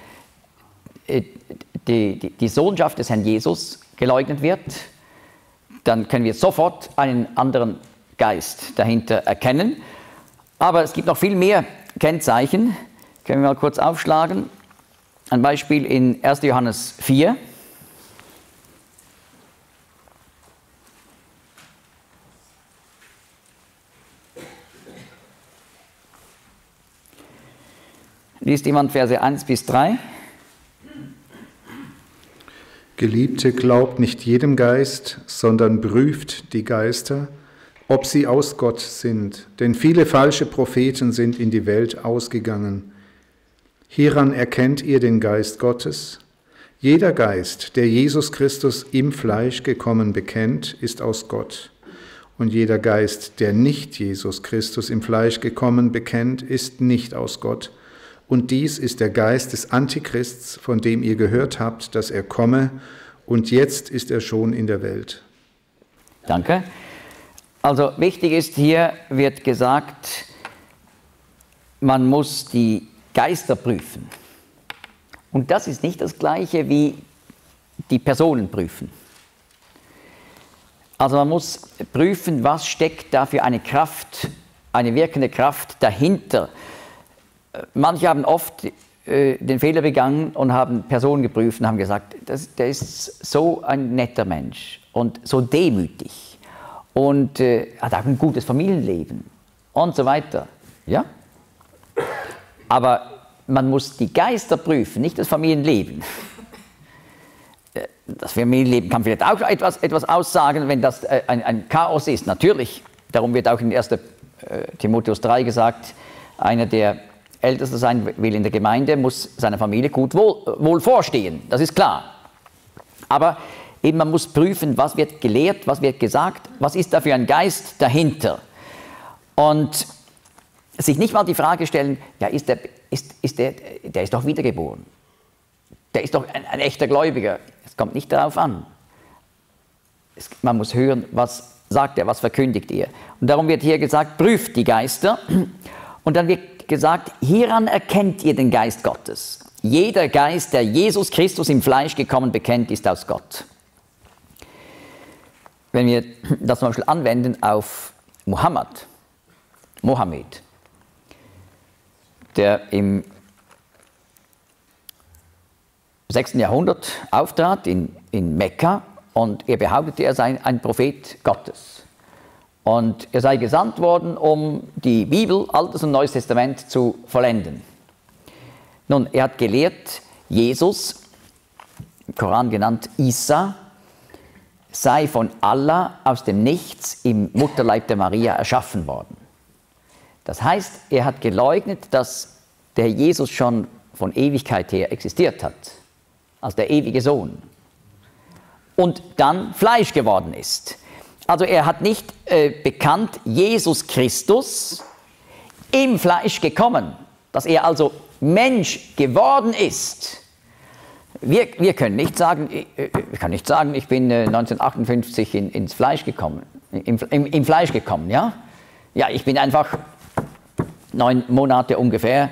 die Sohnschaft des Herrn Jesus geleugnet wird, dann können wir sofort einen anderen Geist dahinter erkennen. Aber es gibt noch viel mehr Kennzeichen. Können wir mal kurz aufschlagen. Ein Beispiel in 1. Johannes 4. Liest jemand Verse 1 bis 3? Geliebte, glaubt nicht jedem Geist, sondern prüft die Geister, ob sie aus Gott sind. Denn viele falsche Propheten sind in die Welt ausgegangen. Hieran erkennt ihr den Geist Gottes. Jeder Geist, der Jesus Christus im Fleisch gekommen bekennt, ist aus Gott. Und jeder Geist, der nicht Jesus Christus im Fleisch gekommen bekennt, ist nicht aus Gott. Und dies ist der Geist des Antichrists, von dem ihr gehört habt, dass er komme, und jetzt ist er schon in der Welt. Danke. Also wichtig ist, hier wird gesagt, man muss die Geister prüfen. Und das ist nicht das Gleiche wie die Personen prüfen. Also man muss prüfen, was steckt da für eine Kraft, eine wirkende Kraft dahinter. Manche haben oft den Fehler begangen und haben Personen geprüft und haben gesagt, der ist so ein netter Mensch und so demütig und hat auch ein gutes Familienleben und so weiter. Ja? Aber man muss die Geister prüfen, nicht das Familienleben. Das Familienleben kann vielleicht auch etwas aussagen, wenn das ein Chaos ist, natürlich. Darum wird auch in 1. Timotheus 3 gesagt, einer, der Ältester sein will in der Gemeinde, muss seiner Familie wohl vorstehen, das ist klar. Aber eben man muss prüfen, was wird gelehrt, was wird gesagt, was ist da für ein Geist dahinter. Und sich nicht mal die Frage stellen, ja, der ist doch wiedergeboren. Der ist doch ein echter Gläubiger. Es kommt nicht darauf an. Man muss hören, was sagt er, was verkündigt er. Und darum wird hier gesagt, prüft die Geister. Und dann wird gesagt, hieran erkennt ihr den Geist Gottes. Jeder Geist, der Jesus Christus im Fleisch gekommen bekennt, ist aus Gott. Wenn wir das zum Beispiel anwenden auf Mohammed, der im 6. Jahrhundert auftrat in Mekka und er behauptete, er sei ein Prophet Gottes. Und er sei gesandt worden, um die Bibel, Altes und Neues Testament zu vollenden. Nun, er hat gelehrt, Jesus, im Koran genannt Isa, sei von Allah aus dem Nichts im Mutterleib der Maria erschaffen worden. Das heißt, er hat geleugnet, dass der Jesus schon von Ewigkeit her existiert hat, als der ewige Sohn, und dann Fleisch geworden ist. Also er hat nicht bekannt, Jesus Christus im Fleisch gekommen, dass er also Mensch geworden ist. Wir können nicht sagen, ich bin 1958 ins Fleisch gekommen, im Fleisch gekommen, ja? Ja, ich bin einfach 9 Monate ungefähr,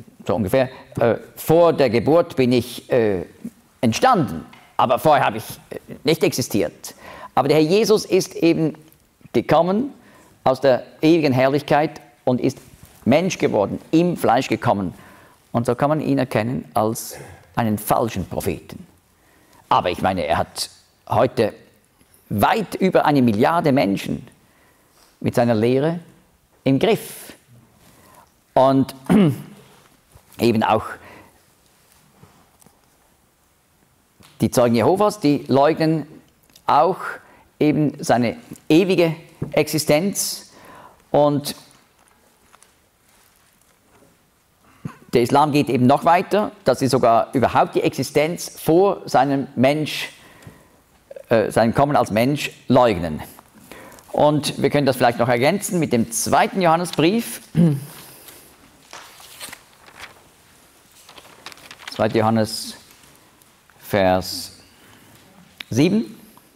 vor der Geburt bin ich entstanden, aber vorher habe ich nicht existiert. Aber der Herr Jesus ist eben gekommen aus der ewigen Herrlichkeit und ist Mensch geworden, im Fleisch gekommen. Und so kann man ihn erkennen als einen falschen Propheten. Aber ich meine, er hat heute weit über 1 Milliarde Menschen mit seiner Lehre im Griff. Und eben auch die Zeugen Jehovas, die leugnen auch eben seine ewige Existenz. Und der Islam geht eben noch weiter, dass sie sogar überhaupt die Existenz vor seinem Kommen als Mensch leugnen. Und wir können das vielleicht noch ergänzen mit dem 2. Johannesbrief. 2. Johannes, Vers 7.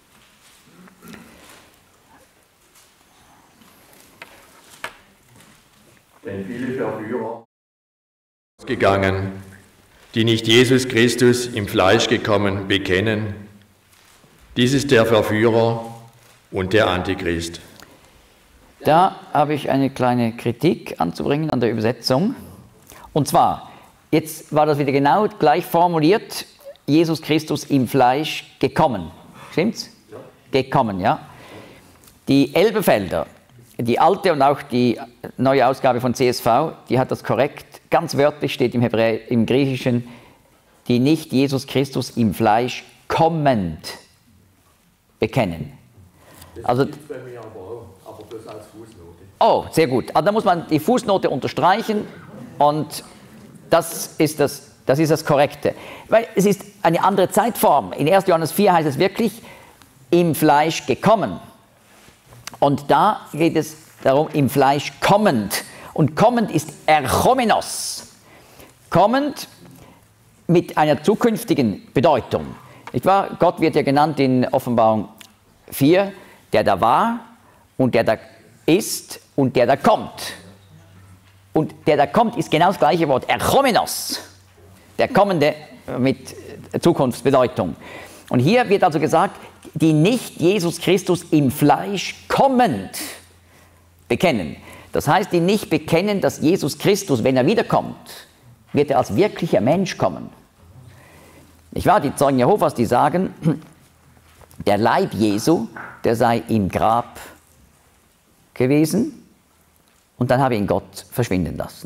Denn viele Verführer gegangen, die nicht Jesus Christus im Fleisch gekommen bekennen. Dies ist der Verführer und der Antichrist. Da habe ich eine kleine Kritik anzubringen an der Übersetzung. Und zwar, jetzt war das wieder genau gleich formuliert, Jesus Christus im Fleisch gekommen. Stimmt's? Ja. Gekommen, ja. Die Elberfelder, die alte und auch die neue Ausgabe von CSV, die hat das korrekt. Ganz wörtlich steht im Griechischen, die nicht Jesus Christus im Fleisch kommend bekennen. Also, das bei mir aber bloß als Fußnote. Oh, sehr gut. Also da muss man die Fußnote unterstreichen und das ist das Korrekte. Weil es ist eine andere Zeitform. In 1. Johannes 4 heißt es wirklich, im Fleisch gekommen. Und da geht es darum, im Fleisch kommend. Und kommend ist erchomenos. Kommend mit einer zukünftigen Bedeutung. Nicht wahr? Gott wird ja genannt in Offenbarung 4, der da war und der da ist und der da kommt. Und der da kommt ist genau das gleiche Wort, erchomenos. Der Kommende mit Zukunftsbedeutung. Und hier wird also gesagt, die nicht Jesus Christus im Fleisch kommend bekennen. Das heißt, die nicht bekennen, dass Jesus Christus, wenn er wiederkommt, wird er als wirklicher Mensch kommen. Nicht wahr? Die Zeugen Jehovas, die sagen, der Leib Jesu, der sei im Grab gewesen und dann habe ihn Gott verschwinden lassen.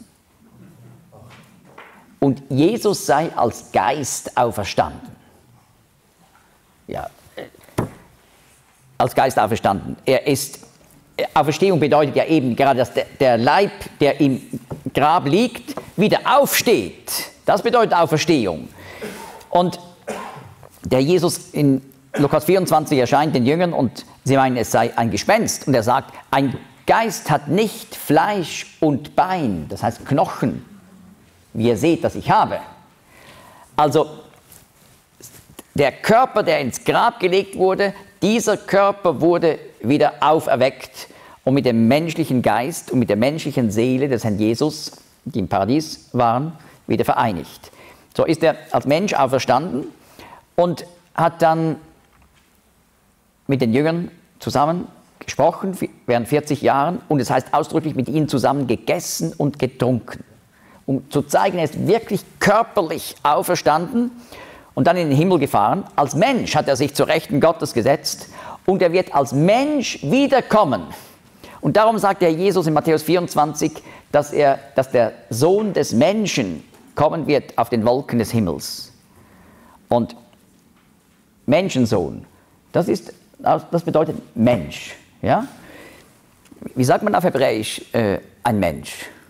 Und Jesus sei als Geist auferstanden. Ja, als Geist auferstanden. Auferstehung bedeutet ja eben gerade, dass der Leib, der im Grab liegt, wieder aufsteht. Das bedeutet Auferstehung. Und der Jesus in Lukas 24 erscheint den Jüngern und sie meinen, es sei ein Gespenst. Und er sagt, ein Geist hat nicht Fleisch und Bein, das heißt Knochen, wie ihr seht, dass ich habe. Also der Körper, der ins Grab gelegt wurde, dieser Körper wurde wieder auferweckt und mit dem menschlichen Geist und mit der menschlichen Seele des Herrn Jesus, die im Paradies waren, wieder vereinigt. So ist er als Mensch auferstanden und hat dann mit den Jüngern zusammen gesprochen, während 40 Jahren, und es heißt ausdrücklich mit ihnen zusammen gegessen und getrunken, um zu zeigen, er ist wirklich körperlich auferstanden und dann in den Himmel gefahren. Als Mensch hat er sich zur Rechten Gottes gesetzt und er wird als Mensch wiederkommen. Und darum sagt der Jesus in Matthäus 24, dass der Sohn des Menschen kommen wird auf den Wolken des Himmels. Und Menschensohn, das bedeutet Mensch. Ja? Wie sagt man auf Hebräisch ein Mensch?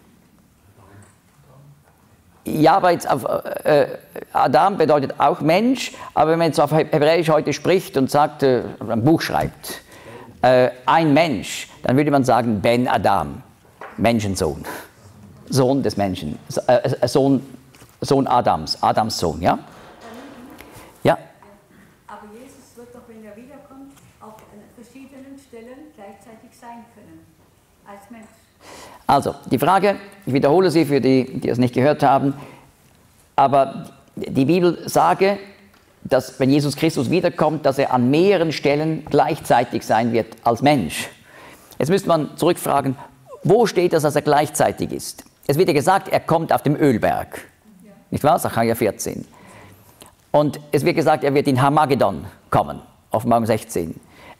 Ja, aber jetzt auf Adam bedeutet auch Mensch, aber wenn man jetzt auf Hebräisch heute spricht und sagt, ein Buch schreibt, ein Mensch, dann würde man sagen Ben Adam, Menschensohn, Sohn des Menschen, Sohn Adams, Adams Sohn, ja? Ja. Aber Jesus wird doch, wenn er wiederkommt, auf verschiedenen Stellen gleichzeitig sein können, als Mensch. Also, die Frage, ich wiederhole sie für die, die es nicht gehört haben, aber die Bibel sage, dass wenn Jesus Christus wiederkommt, dass er an mehreren Stellen gleichzeitig sein wird als Mensch. Jetzt müsste man zurückfragen, wo steht das, dass er gleichzeitig ist? Es wird ja gesagt, er kommt auf dem Ölberg, nicht wahr? Sacharja 14. Und es wird gesagt, er wird in Harmagedon kommen, Offenbarung 16.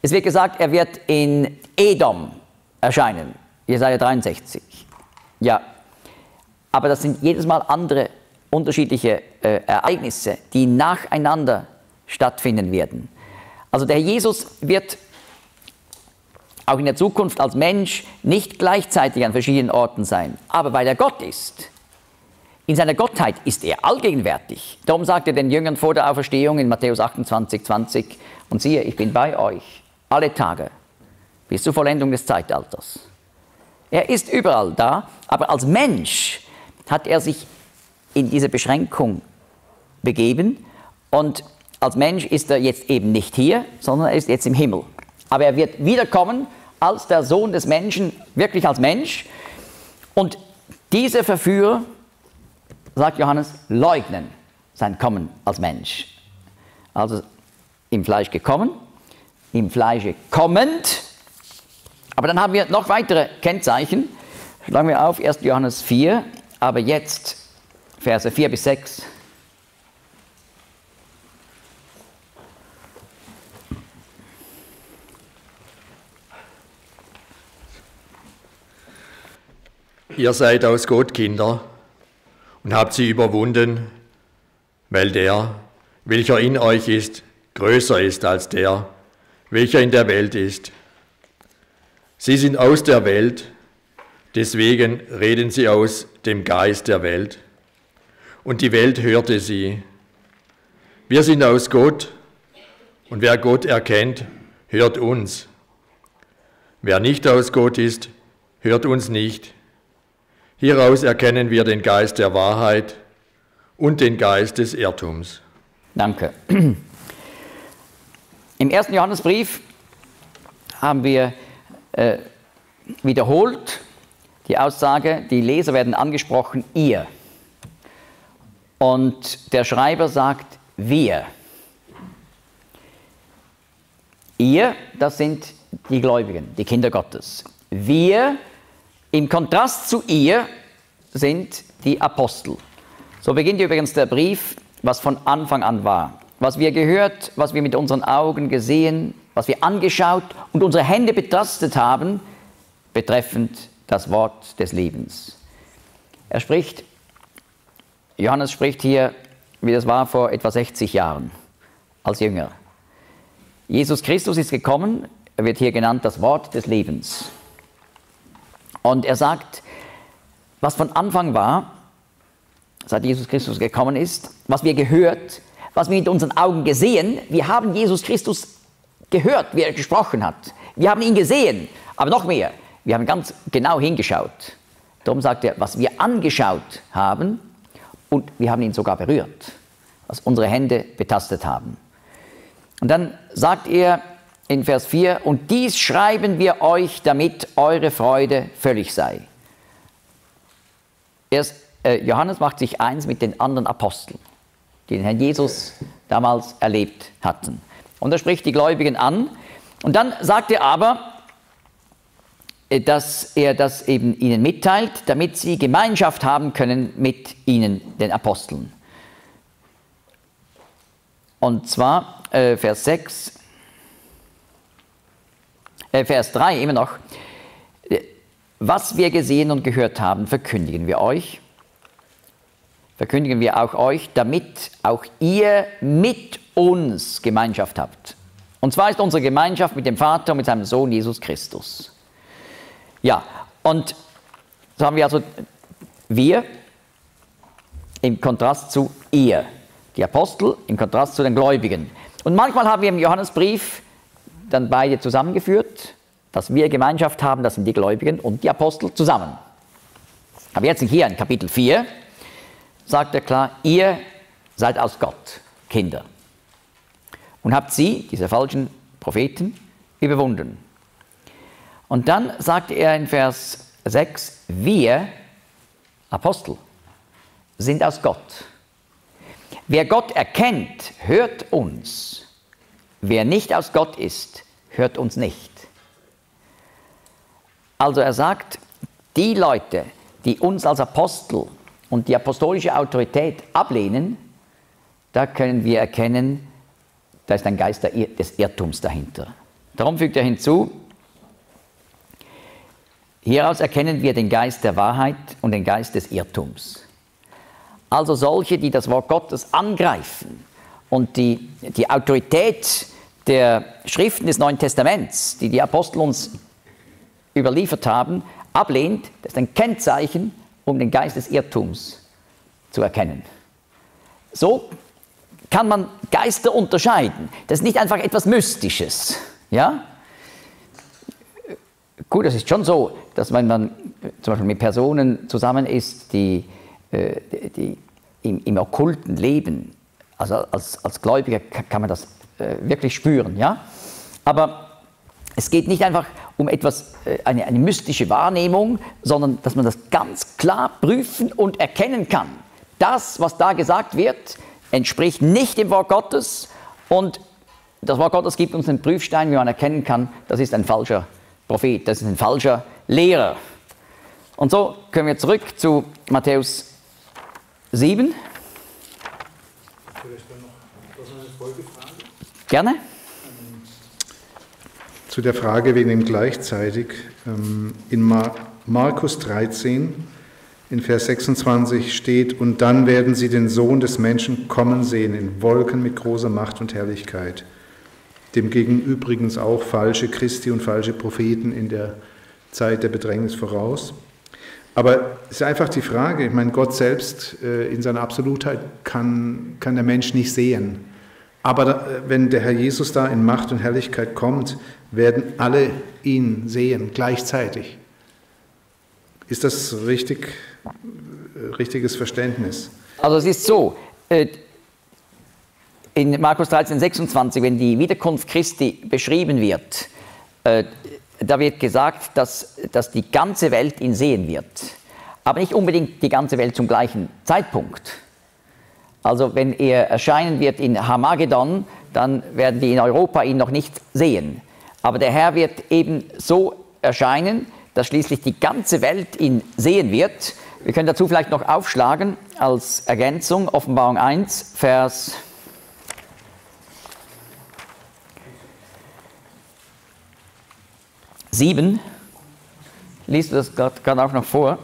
Es wird gesagt, er wird in Edom erscheinen, Jesaja 63. Ja, aber das sind jedes Mal andere unterschiedliche Ereignisse, die nacheinander stattfinden werden. Also der Herr Jesus wird auch in der Zukunft als Mensch nicht gleichzeitig an verschiedenen Orten sein. Aber weil er Gott ist, in seiner Gottheit ist er allgegenwärtig. Darum sagt er den Jüngern vor der Auferstehung in Matthäus 28, 20, und siehe, ich bin bei euch alle Tage bis zur Vollendung des Zeitalters. Er ist überall da, aber als Mensch hat er sich in diese Beschränkung begeben und als Mensch ist er jetzt eben nicht hier, sondern er ist jetzt im Himmel. Aber er wird wiederkommen als der Sohn des Menschen, wirklich als Mensch. Und diese Verführer, sagt Johannes, leugnen sein Kommen als Mensch. Also im Fleisch gekommen, im Fleische kommend. Aber dann haben wir noch weitere Kennzeichen. Schlagen wir auf, 1. Johannes 4, aber jetzt Verse 4 bis 6. Ihr seid aus Gott Kinder und habt sie überwunden, weil der, welcher in euch ist, größer ist als der, welcher in der Welt ist. Sie sind aus der Welt, deswegen reden sie aus dem Geist der Welt. Und die Welt hörte sie. Wir sind aus Gott, und wer Gott erkennt, hört uns. Wer nicht aus Gott ist, hört uns nicht. Hieraus erkennen wir den Geist der Wahrheit und den Geist des Irrtums. Danke. Im 1. Johannesbrief haben wir wiederholt die Aussage, die Leser werden angesprochen, ihr. Und der Schreiber sagt, wir. Ihr, das sind die Gläubigen, die Kinder Gottes. Wir, im Kontrast zu ihr, sind die Apostel. So beginnt übrigens der Brief, was von Anfang an war. Was wir gehört, was wir mit unseren Augen gesehen, was wir angeschaut und unsere Hände betastet haben, betreffend das Wort des Lebens. Johannes spricht hier, wie das war vor etwa 60 Jahren, als Jünger. Jesus Christus ist gekommen, er wird hier genannt das Wort des Lebens. Und er sagt, was von Anfang war, seit Jesus Christus gekommen ist, was wir gehört, was wir mit unseren Augen gesehen, wir haben Jesus Christus gehört, wie er gesprochen hat. Wir haben ihn gesehen, aber noch mehr, wir haben ganz genau hingeschaut. Darum sagt er, was wir angeschaut haben und wir haben ihn sogar berührt, was unsere Hände betastet haben. Und dann sagt er in Vers 4, und dies schreiben wir euch, damit eure Freude völlig sei. Johannes macht sich eins mit den anderen Aposteln, die den Herrn Jesus damals erlebt hatten. Und er spricht die Gläubigen an. Und dann sagt er aber, dass er das eben ihnen mitteilt, damit sie Gemeinschaft haben können mit ihnen, den Aposteln. Und zwar Vers 3 immer noch. Was wir gesehen und gehört haben, verkündigen wir euch. Verkündigen wir auch euch, damit auch ihr mit uns Gemeinschaft habt. Und zwar ist unsere Gemeinschaft mit dem Vater und mit seinem Sohn Jesus Christus. Ja, und so haben wir also wir im Kontrast zu ihr. Die Apostel im Kontrast zu den Gläubigen. Und manchmal haben wir im Johannesbrief dann beide zusammengeführt, dass wir Gemeinschaft haben, das sind die Gläubigen und die Apostel zusammen. Aber jetzt hier in Kapitel 4 sagt er klar, ihr seid aus Gott Kinder und habt sie, diese falschen Propheten, überwunden. Und dann sagt er in Vers 6, wir, Apostel, sind aus Gott. Wer Gott erkennt, hört uns. Wer nicht aus Gott ist, hört uns nicht. Also er sagt, die Leute, die uns als Apostel und die apostolische Autorität ablehnen, da können wir erkennen, da ist ein Geist des Irrtums dahinter. Darum fügt er hinzu, hieraus erkennen wir den Geist der Wahrheit und den Geist des Irrtums. Also solche, die das Wort Gottes angreifen und die Autorität der Schriften des Neuen Testaments, die die Apostel uns überliefert haben, ablehnt, das ist ein Kennzeichen, um den Geist des Irrtums zu erkennen. So kann man Geister unterscheiden. Das ist nicht einfach etwas Mystisches. Ja? Gut, es ist schon so, dass wenn man zum Beispiel mit Personen zusammen ist, die im okkulten leben, also als Gläubiger kann man das wirklich spüren. Ja? Aber es geht nicht einfach um etwas, eine mystische Wahrnehmung, sondern dass man das ganz klar prüfen und erkennen kann. Das, was da gesagt wird, entspricht nicht dem Wort Gottes, und das Wort Gottes gibt uns einen Prüfstein, wie man erkennen kann, das ist ein falscher Prophet, das ist ein falscher Lehrer. Und so können wir zurück zu Matthäus 7. Vielleicht dann noch eine Folgefrage? Gerne. Zu der Frage wegen dem gleichzeitig. In Markus 13, in Vers 26 steht: Und dann werden sie den Sohn des Menschen kommen sehen in Wolken mit großer Macht und Herrlichkeit. Demgegen übrigens auch falsche Christi und falsche Propheten in der Zeit der Bedrängnis voraus. Aber es ist einfach die Frage, ich meine, Gott selbst in seiner Absolutheit kann der Mensch nicht sehen. Aber wenn der Herr Jesus da in Macht und Herrlichkeit kommt, werden alle ihn sehen, gleichzeitig. Ist das richtiges Verständnis? Also es ist so, in Markus 13, 26, wenn die Wiederkunft Christi beschrieben wird, da wird gesagt, dass die ganze Welt ihn sehen wird. Aber nicht unbedingt die ganze Welt zum gleichen Zeitpunkt. Also wenn er erscheinen wird in Harmagedon, dann werden die in Europa ihn noch nicht sehen. Aber der Herr wird eben so erscheinen, dass schließlich die ganze Welt ihn sehen wird. Wir können dazu vielleicht noch aufschlagen als Ergänzung Offenbarung 1, Vers 7. Liest du das gerade auch noch vor?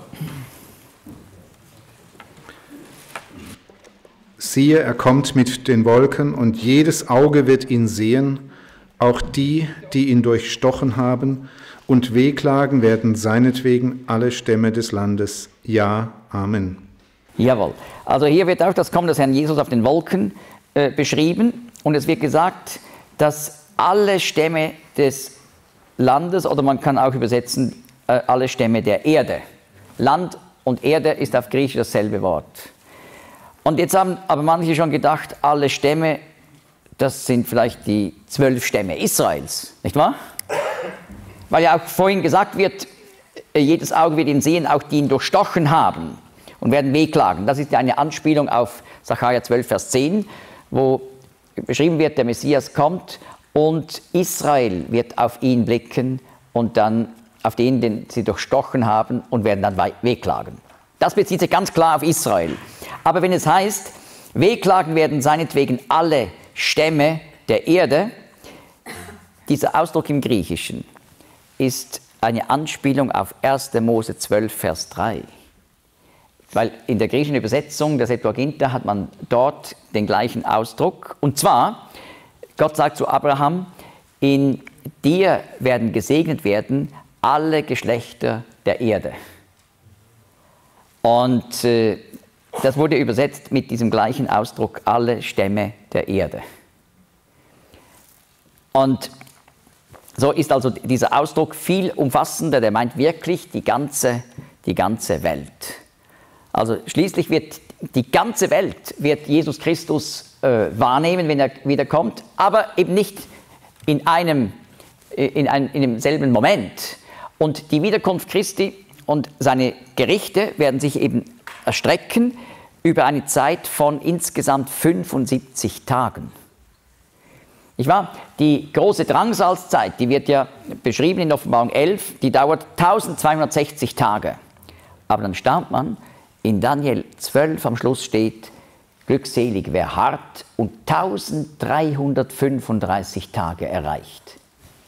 Siehe, er kommt mit den Wolken, und jedes Auge wird ihn sehen, auch die, die ihn durchstochen haben, und wehklagen werden seinetwegen alle Stämme des Landes. Ja, Amen. Jawohl. Also hier wird auch das Kommen des Herrn Jesus auf den Wolken beschrieben, und es wird gesagt, dass alle Stämme des Landes, oder man kann auch übersetzen, alle Stämme der Erde. Land und Erde ist auf Griechisch dasselbe Wort. Und jetzt haben aber manche schon gedacht, alle Stämme, das sind vielleicht die 12 Stämme Israels, nicht wahr? Weil ja auch vorhin gesagt wird, jedes Auge wird ihn sehen, auch die ihn durchstochen haben und werden wehklagen. Das ist ja eine Anspielung auf Sacharja 12, Vers 10, wo beschrieben wird, der Messias kommt und Israel wird auf ihn blicken und dann auf den sie durchstochen haben, und werden dann wehklagen. Das bezieht sich ganz klar auf Israel. Aber wenn es heißt, wehklagen werden seinetwegen alle Stämme der Erde, dieser Ausdruck im Griechischen ist eine Anspielung auf 1. Mose 12, Vers 3. Weil in der griechischen Übersetzung der Septuaginta hat man dort den gleichen Ausdruck. Und zwar, Gott sagt zu Abraham, in dir werden gesegnet werden alle Geschlechter der Erde. Und das wurde übersetzt mit diesem gleichen Ausdruck, alle Stämme der Erde. Und so ist also dieser Ausdruck viel umfassender, der meint wirklich die ganze Welt. Also schließlich wird die ganze Welt wird Jesus Christus wahrnehmen, wenn er wiederkommt, aber eben nicht in demselben Moment. Und die Wiederkunft Christi und seine Gerichte werden sich eben erstrecken über eine Zeit von insgesamt 75 Tagen. Nicht wahr? Die große Drangsalzzeit, die wird ja beschrieben in Offenbarung 11, die dauert 1260 Tage. Aber dann staunt man, in Daniel 12 am Schluss steht, glückselig wer hart und 1335 Tage erreicht.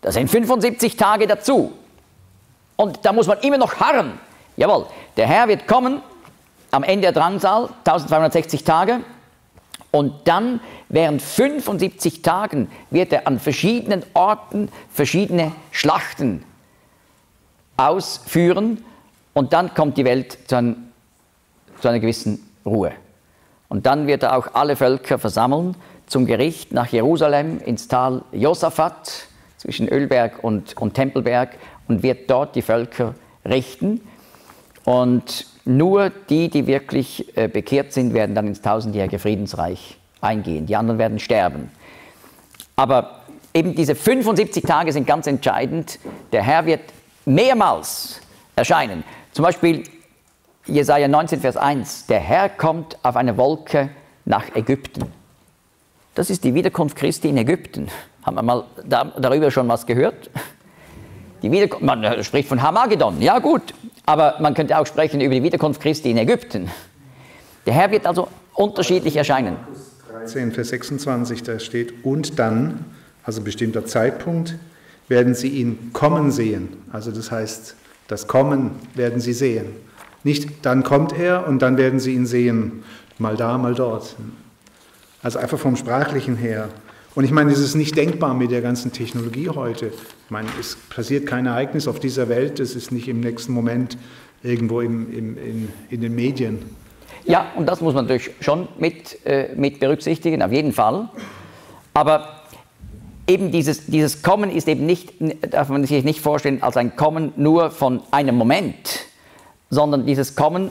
Das sind 75 Tage dazu. Und da muss man immer noch harren. Jawohl, der Herr wird kommen am Ende der Drangsal, 1260 Tage. Und dann, während 75 Tagen, wird er an verschiedenen Orten verschiedene Schlachten ausführen. Und dann kommt die Welt zu einer gewissen Ruhe. Und dann wird er auch alle Völker versammeln zum Gericht nach Jerusalem ins Tal Josaphat zwischen Ölberg und Tempelberg und wird dort die Völker richten. Und nur die, die wirklich bekehrt sind, werden dann ins tausendjährige Friedensreich eingehen. Die anderen werden sterben. Aber eben diese 75 Tage sind ganz entscheidend. Der Herr wird mehrmals erscheinen. Zum Beispiel Jesaja 19, Vers 1. Der Herr kommt auf einer Wolke nach Ägypten. Das ist die Wiederkunft Christi in Ägypten. Haben wir mal darüber schon was gehört? Man spricht von Hamagedon, ja gut, aber man könnte auch sprechen über die Wiederkunft Christi in Ägypten. Der Herr wird also unterschiedlich erscheinen. 13, Vers 26, da steht, und dann, also bestimmter Zeitpunkt, werden sie ihn kommen sehen. Also das heißt, das Kommen werden sie sehen. Nicht, dann kommt er und dann werden sie ihn sehen, mal da, mal dort. Also einfach vom Sprachlichen her. Und ich meine, es ist nicht denkbar mit der ganzen Technologie heute. Ich meine, es passiert kein Ereignis auf dieser Welt, es ist nicht im nächsten Moment irgendwo in den Medien. Ja, und das muss man natürlich schon mit berücksichtigen, auf jeden Fall. Aber eben dieses Kommen ist eben nicht, darf man sich nicht vorstellen, als ein Kommen nur von einem Moment, sondern dieses Kommen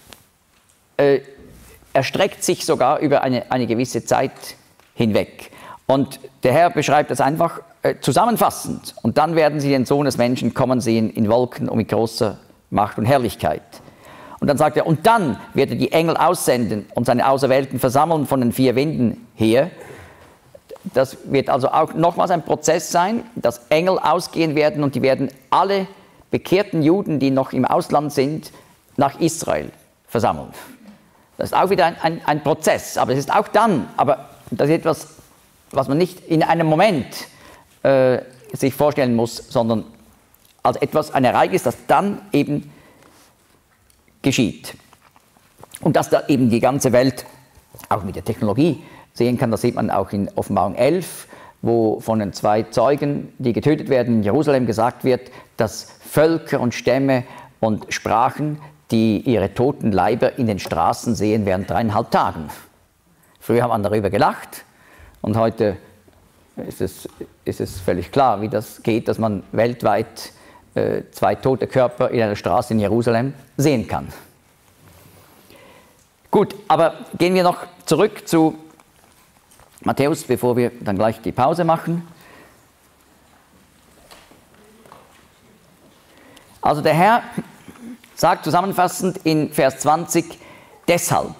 erstreckt sich sogar über eine gewisse Zeit hinweg. Und der Herr beschreibt das einfach zusammenfassend. Und dann werden sie den Sohn des Menschen kommen sehen in Wolken und mit großer Macht und Herrlichkeit. Und dann sagt er, und dann wird er die Engel aussenden und seine Auserwählten versammeln von den 4 Winden her. Das wird also auch nochmals ein Prozess sein, dass Engel ausgehen werden und die werden alle bekehrten Juden, die noch im Ausland sind, nach Israel versammeln. Das ist auch wieder ein Prozess, aber es ist auch dann, aber das ist etwas, was man nicht in einem Moment sich vorstellen muss, sondern als ein Ereignis, das dann eben geschieht. Und dass da eben die ganze Welt auch mit der Technologie sehen kann, das sieht man auch in Offenbarung 11, wo von den 2 Zeugen, die getötet werden, in Jerusalem gesagt wird, dass Völker und Stämme und Sprachen, die ihre toten Leiber in den Straßen sehen, während 3,5 Tagen. Früher hat man darüber gelacht und heute ist es völlig klar, wie das geht, dass man weltweit 2 tote Körper in einer Straße in Jerusalem sehen kann. Gut, aber gehen wir noch zurück zu Matthäus, bevor wir dann gleich die Pause machen. Also der Herr sagt zusammenfassend in Vers 20, deshalb,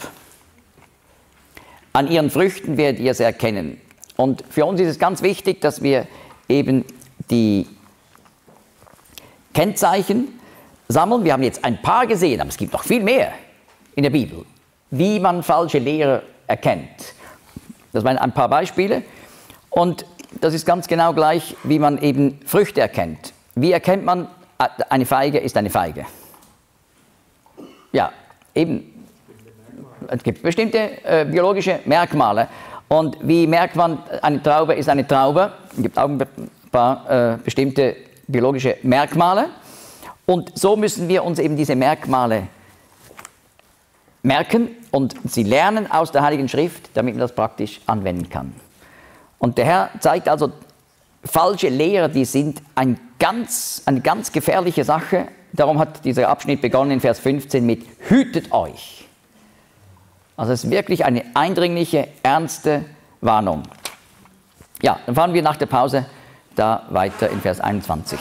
an ihren Früchten werdet ihr es erkennen. Und für uns ist es ganz wichtig, dass wir eben die Kennzeichen sammeln. Wir haben jetzt ein paar gesehen, aber es gibt noch viel mehr in der Bibel, wie man falsche Lehrer erkennt. Das waren ein paar Beispiele. Und das ist ganz genau gleich, wie man eben Früchte erkennt. Wie erkennt man, eine Feige ist eine Feige? Ja, eben. Es gibt bestimmte biologische Merkmale. Und wie merkt man, eine Traube ist eine Traube? Es gibt auch ein paar bestimmte biologische Merkmale. Und so müssen wir uns eben diese Merkmale merken und sie lernen aus der Heiligen Schrift, damit man das praktisch anwenden kann. Und der Herr zeigt also, falsche Lehrer, die sind eine ganz gefährliche Sache. Darum hat dieser Abschnitt begonnen in Vers 15 mit hütet euch. Also es ist wirklich eine eindringliche, ernste Warnung. Ja, dann fahren wir nach der Pause da weiter in Vers 21.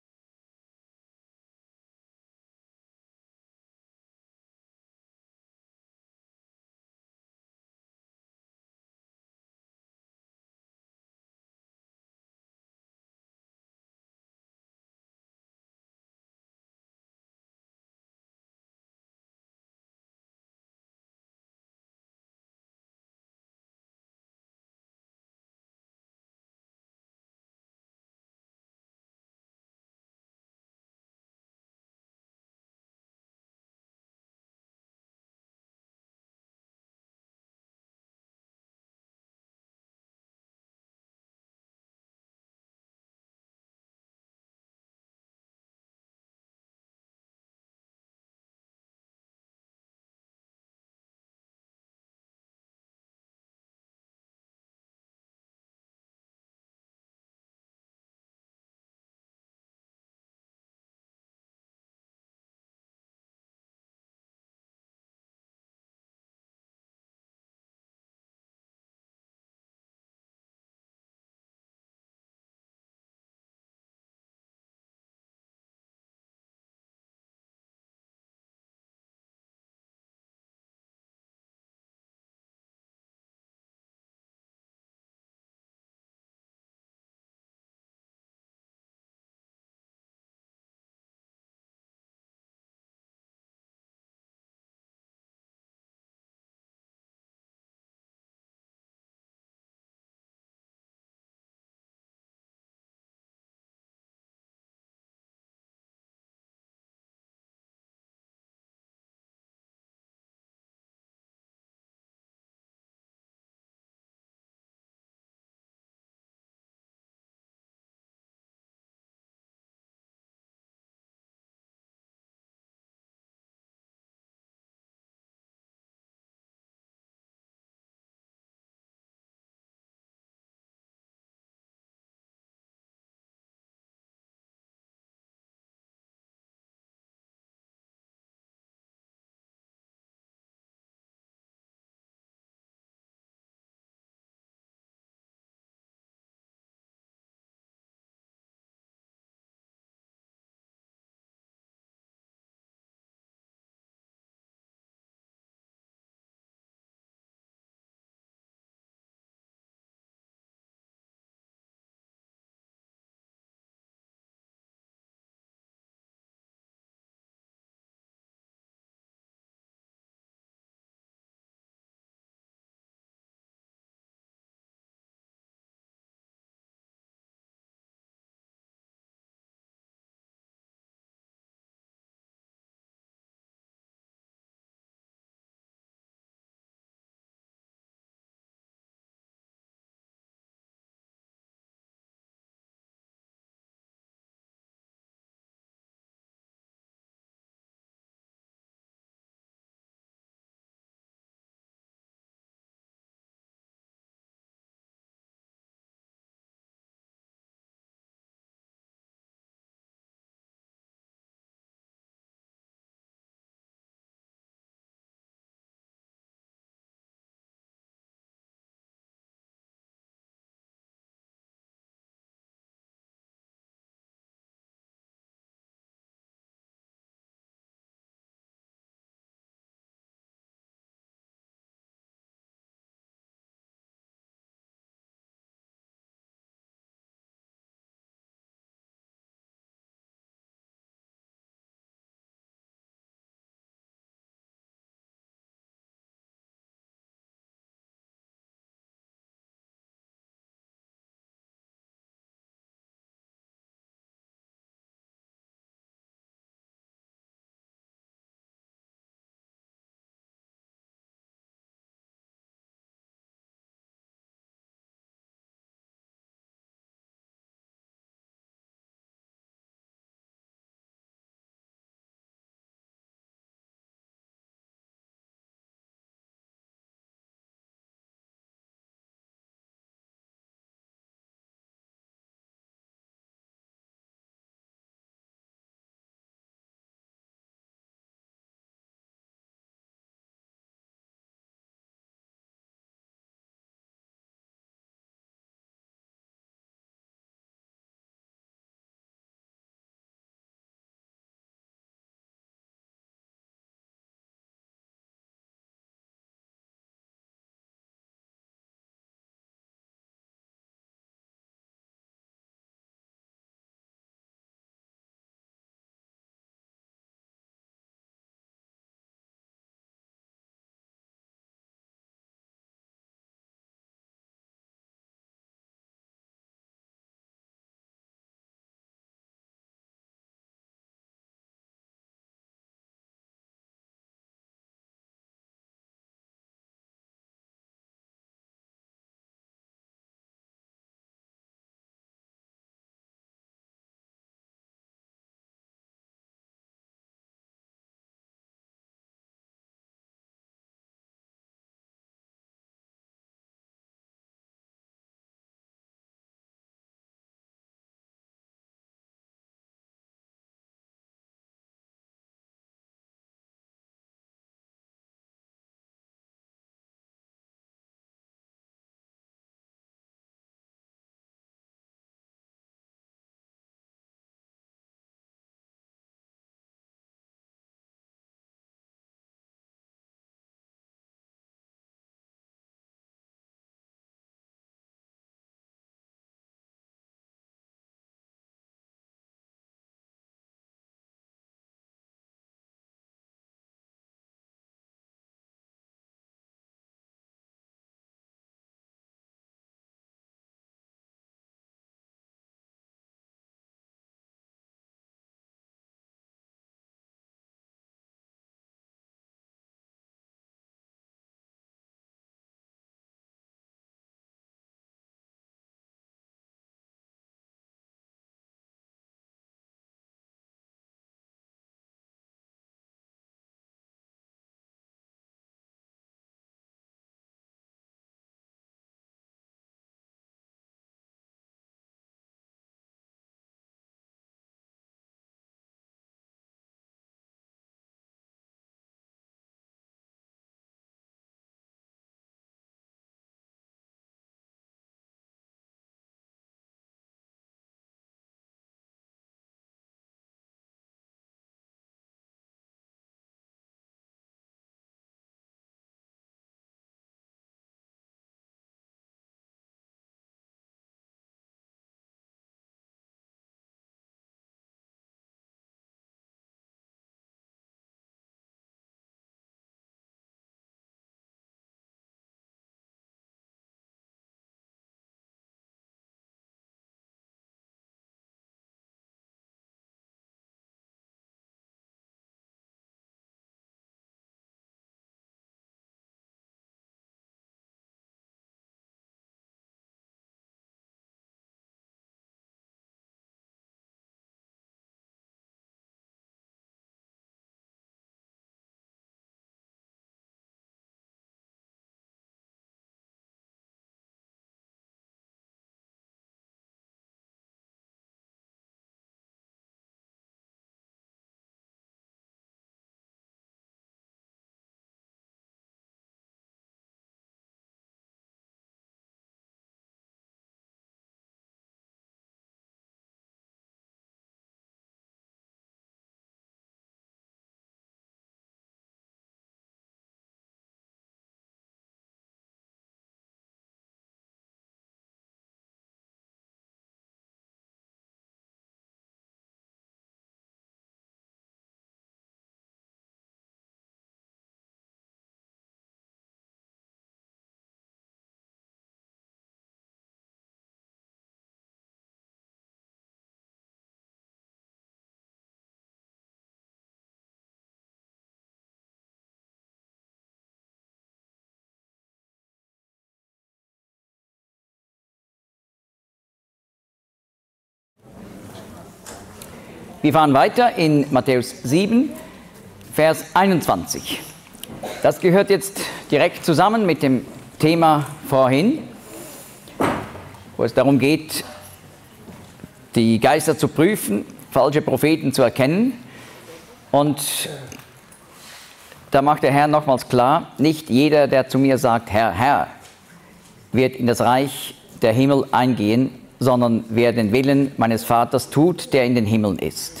Wir fahren weiter in Matthäus 7, Vers 21. Das gehört jetzt direkt zusammen mit dem Thema vorhin, wo es darum geht, die Geister zu prüfen, falsche Propheten zu erkennen. Und da macht der Herr nochmals klar, nicht jeder, der zu mir sagt, Herr, Herr, wird in das Reich der Himmel eingehen, sondern wer den Willen meines Vaters tut, der in den Himmeln ist.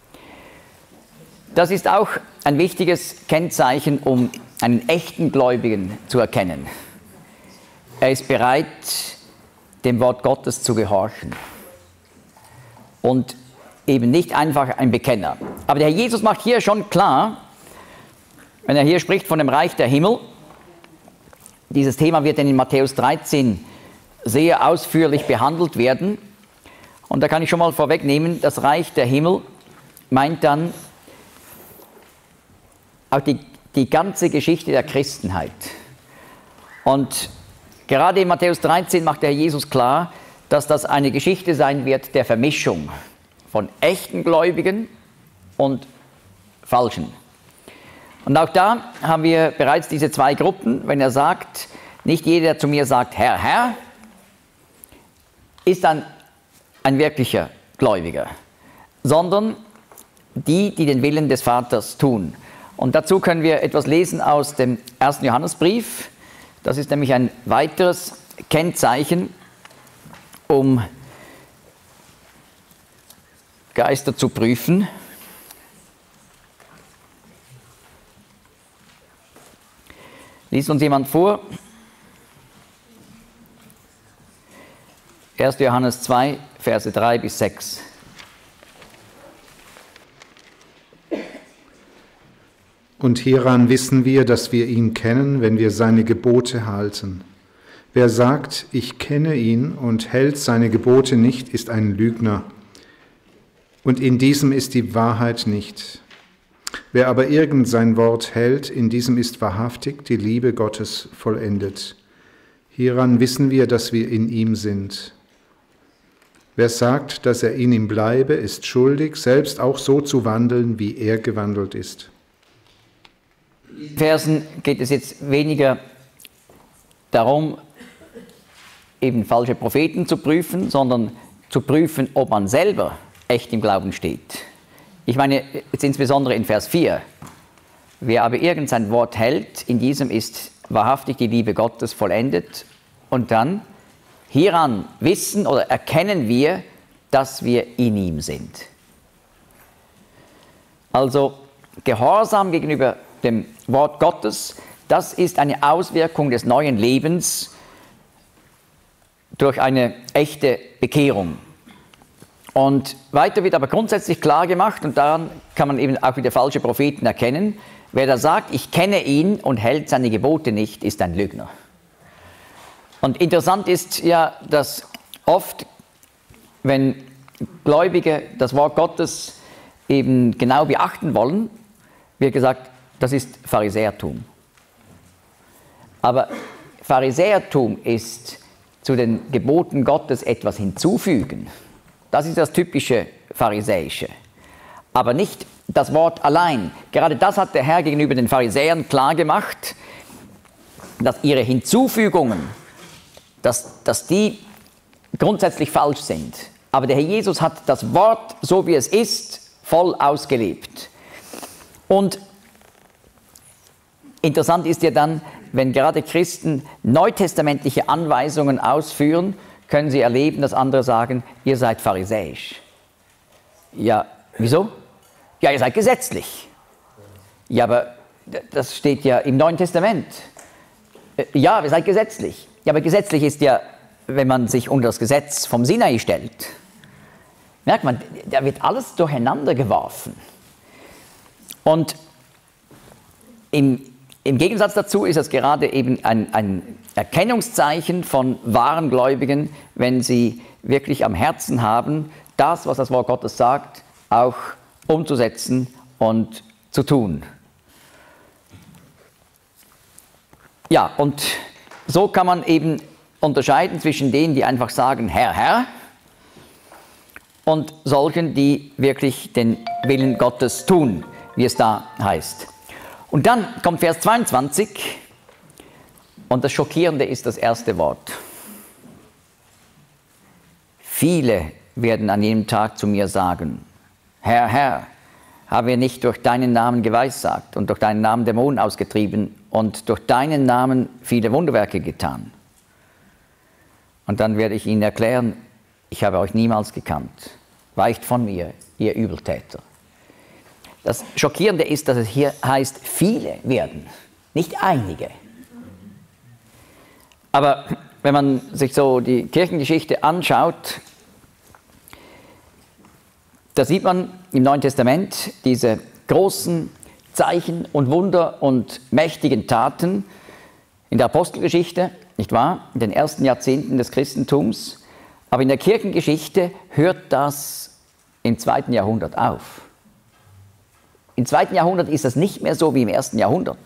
Das ist auch ein wichtiges Kennzeichen, um einen echten Gläubigen zu erkennen. Er ist bereit, dem Wort Gottes zu gehorchen. Und eben nicht einfach ein Bekenner. Aber der Herr Jesus macht hier schon klar, wenn er hier spricht von dem Reich der Himmel, dieses Thema wird dann in Matthäus 13 sehr ausführlich behandelt werden. Und da kann ich schon mal vorwegnehmen, das Reich der Himmel meint dann auch die ganze Geschichte der Christenheit. Und gerade in Matthäus 13 macht der Herr Jesus klar, dass das eine Geschichte sein wird der Vermischung von echten Gläubigen und falschen. Und auch da haben wir bereits diese zwei Gruppen. Wenn er sagt, nicht jeder, der zu mir sagt, Herr, Herr, ist dann ein wirklicher Gläubiger, sondern die, die den Willen des Vaters tun. Und dazu können wir etwas lesen aus dem 1. Johannesbrief. Das ist nämlich ein weiteres Kennzeichen, um Geister zu prüfen. Liest uns jemand vor? 1. Johannes 2, Verse 3 bis 6. Und hieran wissen wir, dass wir ihn kennen, wenn wir seine Gebote halten. Wer sagt, ich kenne ihn und hält seine Gebote nicht, ist ein Lügner. Und in diesem ist die Wahrheit nicht. Wer aber irgend sein Wort hält, in diesem ist wahrhaftig die Liebe Gottes vollendet. Hieran wissen wir, dass wir in ihm sind. Wer sagt, dass er in ihm bleibe, ist schuldig, selbst auch so zu wandeln, wie er gewandelt ist. In Versen geht es jetzt weniger darum, eben falsche Propheten zu prüfen, sondern zu prüfen, ob man selber echt im Glauben steht. Ich meine jetzt insbesondere in Vers 4. Wer aber irgend sein Wort hält, in diesem ist wahrhaftig die Liebe Gottes vollendet. Und dann, hieran wissen oder erkennen wir, dass wir in ihm sind. Also Gehorsam gegenüber dem Wort Gottes, das ist eine Auswirkung des neuen Lebens durch eine echte Bekehrung. Und weiter wird aber grundsätzlich klar gemacht, und daran kann man eben auch wieder falsche Propheten erkennen, wer da sagt, ich kenne ihn und hält seine Gebote nicht, ist ein Lügner. Und interessant ist ja, dass oft, wenn Gläubige das Wort Gottes eben genau beachten wollen, wird gesagt, das ist Pharisäertum. Aber Pharisäertum ist zu den Geboten Gottes etwas hinzufügen. Das ist das typische Pharisäische. Aber nicht das Wort allein. Gerade das hat der Herr gegenüber den Pharisäern klar gemacht, dass ihre Hinzufügungen, dass die grundsätzlich falsch sind. Aber der Herr Jesus hat das Wort, so wie es ist, voll ausgelebt. Und interessant ist ja dann, wenn gerade Christen neutestamentliche Anweisungen ausführen, können sie erleben, dass andere sagen, ihr seid pharisäisch. Ja, wieso? Ja, ihr seid gesetzlich. Ja, aber das steht ja im Neuen Testament. Ja, ihr seid gesetzlich. Ja, aber gesetzlich ist ja, wenn man sich unter das Gesetz vom Sinai stellt. Merkt man, da wird alles durcheinander geworfen. Und im Gegensatz dazu ist es gerade eben ein Erkennungszeichen von wahren Gläubigen, wenn sie wirklich am Herzen haben, das, was das Wort Gottes sagt, auch umzusetzen und zu tun. Ja, und so kann man eben unterscheiden zwischen denen, die einfach sagen, Herr, Herr, und solchen, die wirklich den Willen Gottes tun, wie es da heißt. Und dann kommt Vers 22 und das Schockierende ist das erste Wort. Viele werden an jenem Tag zu mir sagen, Herr, Herr, haben wir nicht durch deinen Namen geweissagt und durch deinen Namen Dämonen ausgetrieben und durch deinen Namen viele Wunderwerke getan? Und dann werde ich ihnen erklären, ich habe euch niemals gekannt. Weicht von mir, ihr Übeltäter. Das Schockierende ist, dass es hier heißt, viele werden, nicht einige. Aber wenn man sich so die Kirchengeschichte anschaut, da sieht man im Neuen Testament diese großen Zeichen und Wunder und mächtigen Taten in der Apostelgeschichte, nicht wahr? In den ersten Jahrzehnten des Christentums. Aber in der Kirchengeschichte hört das im 2. Jahrhundert auf. Im 2. Jahrhundert ist das nicht mehr so wie im 1. Jahrhundert.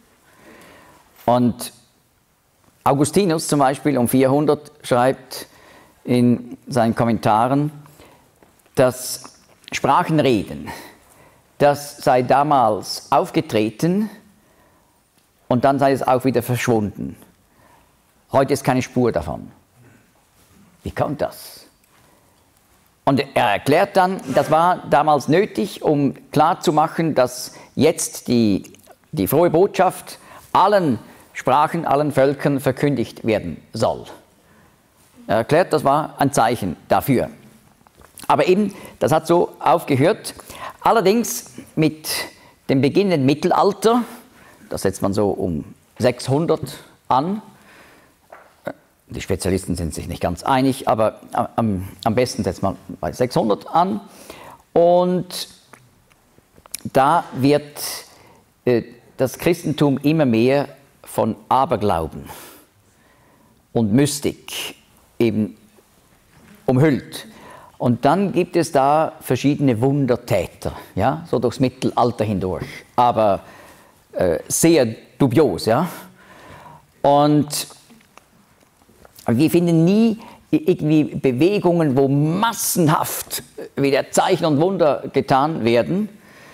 Und Augustinus zum Beispiel um 400 schreibt in seinen Kommentaren, dass Sprachenreden, das sei damals aufgetreten und dann sei es auch wieder verschwunden. Heute ist keine Spur davon. Wie kommt das? Und er erklärt dann, das war damals nötig, um klarzumachen, dass jetzt die frohe Botschaft allen Sprachen, allen Völkern verkündigt werden soll. Er erklärt, das war ein Zeichen dafür. Aber eben, das hat so aufgehört. Allerdings mit dem beginnenden Mittelalter, das setzt man so um 600 an, die Spezialisten sind sich nicht ganz einig, aber am besten setzt man bei 600 an. Und da wird das Christentum immer mehr von Aberglauben und Mystik eben umhüllt. Und dann gibt es da verschiedene Wundertäter, ja, so durchs Mittelalter hindurch, aber sehr dubios, ja. Und wir finden nie irgendwie Bewegungen, wo massenhaft wieder Zeichen und Wunder getan werden.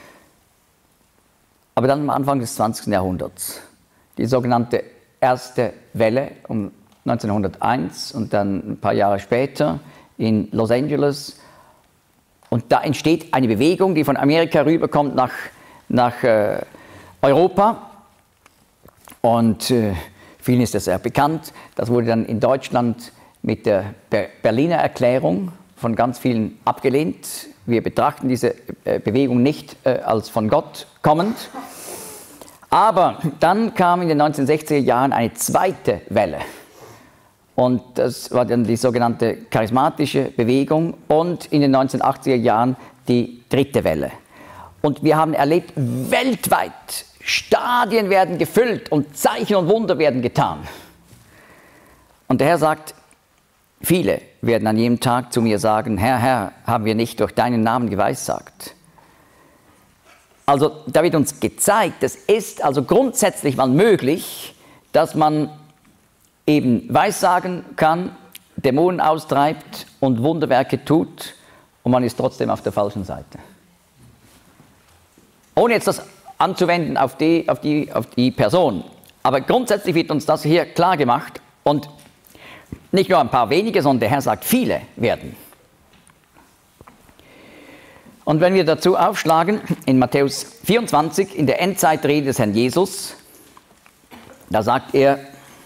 Aber dann am Anfang des 20. Jahrhunderts, die sogenannte erste Welle um 1901 und dann ein paar Jahre später in Los Angeles. Und da entsteht eine Bewegung, die von Amerika rüberkommt nach Europa. Und vielen ist das sehr bekannt. Das wurde dann in Deutschland mit der Berliner Erklärung von ganz vielen abgelehnt. Wir betrachten diese Bewegung nicht als von Gott kommend. Aber dann kam in den 1960er Jahren eine zweite Welle. Und das war dann die sogenannte charismatische Bewegung und in den 1980er Jahren die dritte Welle. Und wir haben erlebt, weltweit Stadien werden gefüllt und Zeichen und Wunder werden getan. Und der Herr sagt, viele werden an jedem Tag zu mir sagen, Herr, Herr, haben wir nicht durch deinen Namen geweissagt. Also da wird uns gezeigt, es ist also grundsätzlich mal möglich, dass man eben Weissagen kann, Dämonen austreibt und Wunderwerke tut und man ist trotzdem auf der falschen Seite. Ohne jetzt das anzuwenden auf die Person. Aber grundsätzlich wird uns das hier klar gemacht und nicht nur ein paar wenige, sondern der Herr sagt, viele werden. Und wenn wir dazu aufschlagen, in Matthäus 24, in der Endzeitrede des Herrn Jesus, da sagt er,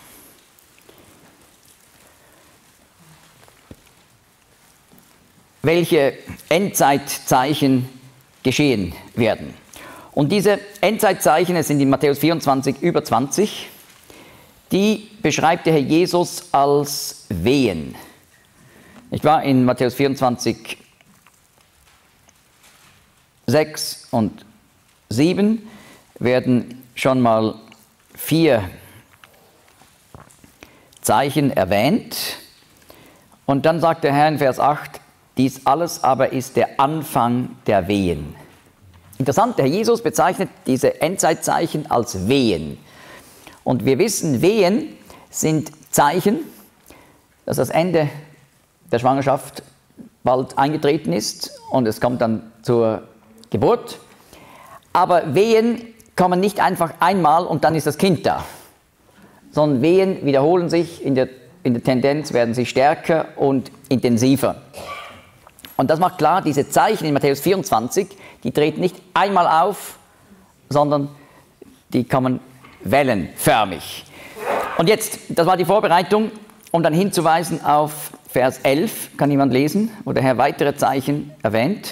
welche Endzeitzeichen geschehen werden. Und diese Endzeitzeichen, es sind in Matthäus 24 über 20, die beschreibt der Herr Jesus als Wehen. Ich war in Matthäus 24, 6 und 7 werden schon mal 4 Zeichen erwähnt. Und dann sagt der Herr in Vers 8, dies alles aber ist der Anfang der Wehen. Interessant, der Herr Jesus bezeichnet diese Endzeitzeichen als Wehen. Und wir wissen, Wehen sind Zeichen, dass das Ende der Schwangerschaft bald eingetreten ist und es kommt dann zur Geburt. Aber Wehen kommen nicht einfach einmal und dann ist das Kind da, sondern Wehen wiederholen sich, in der Tendenz werden sie stärker und intensiver. Und das macht klar, diese Zeichen in Matthäus 24, die treten nicht einmal auf, sondern die kommen wellenförmig. Und jetzt, das war die Vorbereitung, um dann hinzuweisen auf Vers 11, kann jemand lesen, wo der Herr weitere Zeichen erwähnt.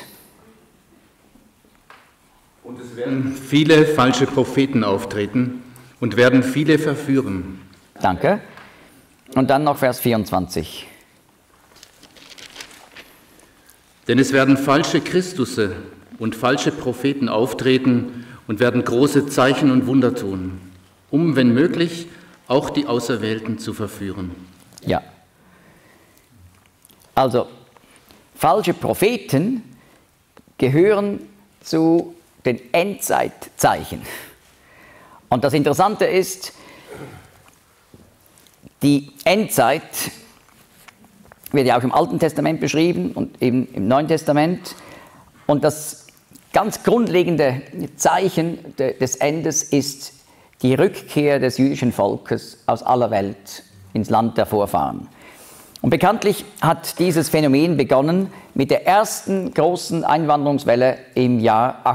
Und es werden viele falsche Propheten auftreten und werden viele verführen. Danke. Und dann noch Vers 24. Denn es werden falsche Christusse und falsche Propheten auftreten und werden große Zeichen und Wunder tun, um, wenn möglich, auch die Auserwählten zu verführen. Ja. Also, falsche Propheten gehören zu den Endzeitzeichen. Und das Interessante ist, die Endzeit wird ja auch im Alten Testament beschrieben und eben im Neuen Testament. Und das ganz grundlegende Zeichen des Endes ist die Rückkehr des jüdischen Volkes aus aller Welt ins Land der Vorfahren. Und bekanntlich hat dieses Phänomen begonnen mit der ersten großen Einwanderungswelle im Jahr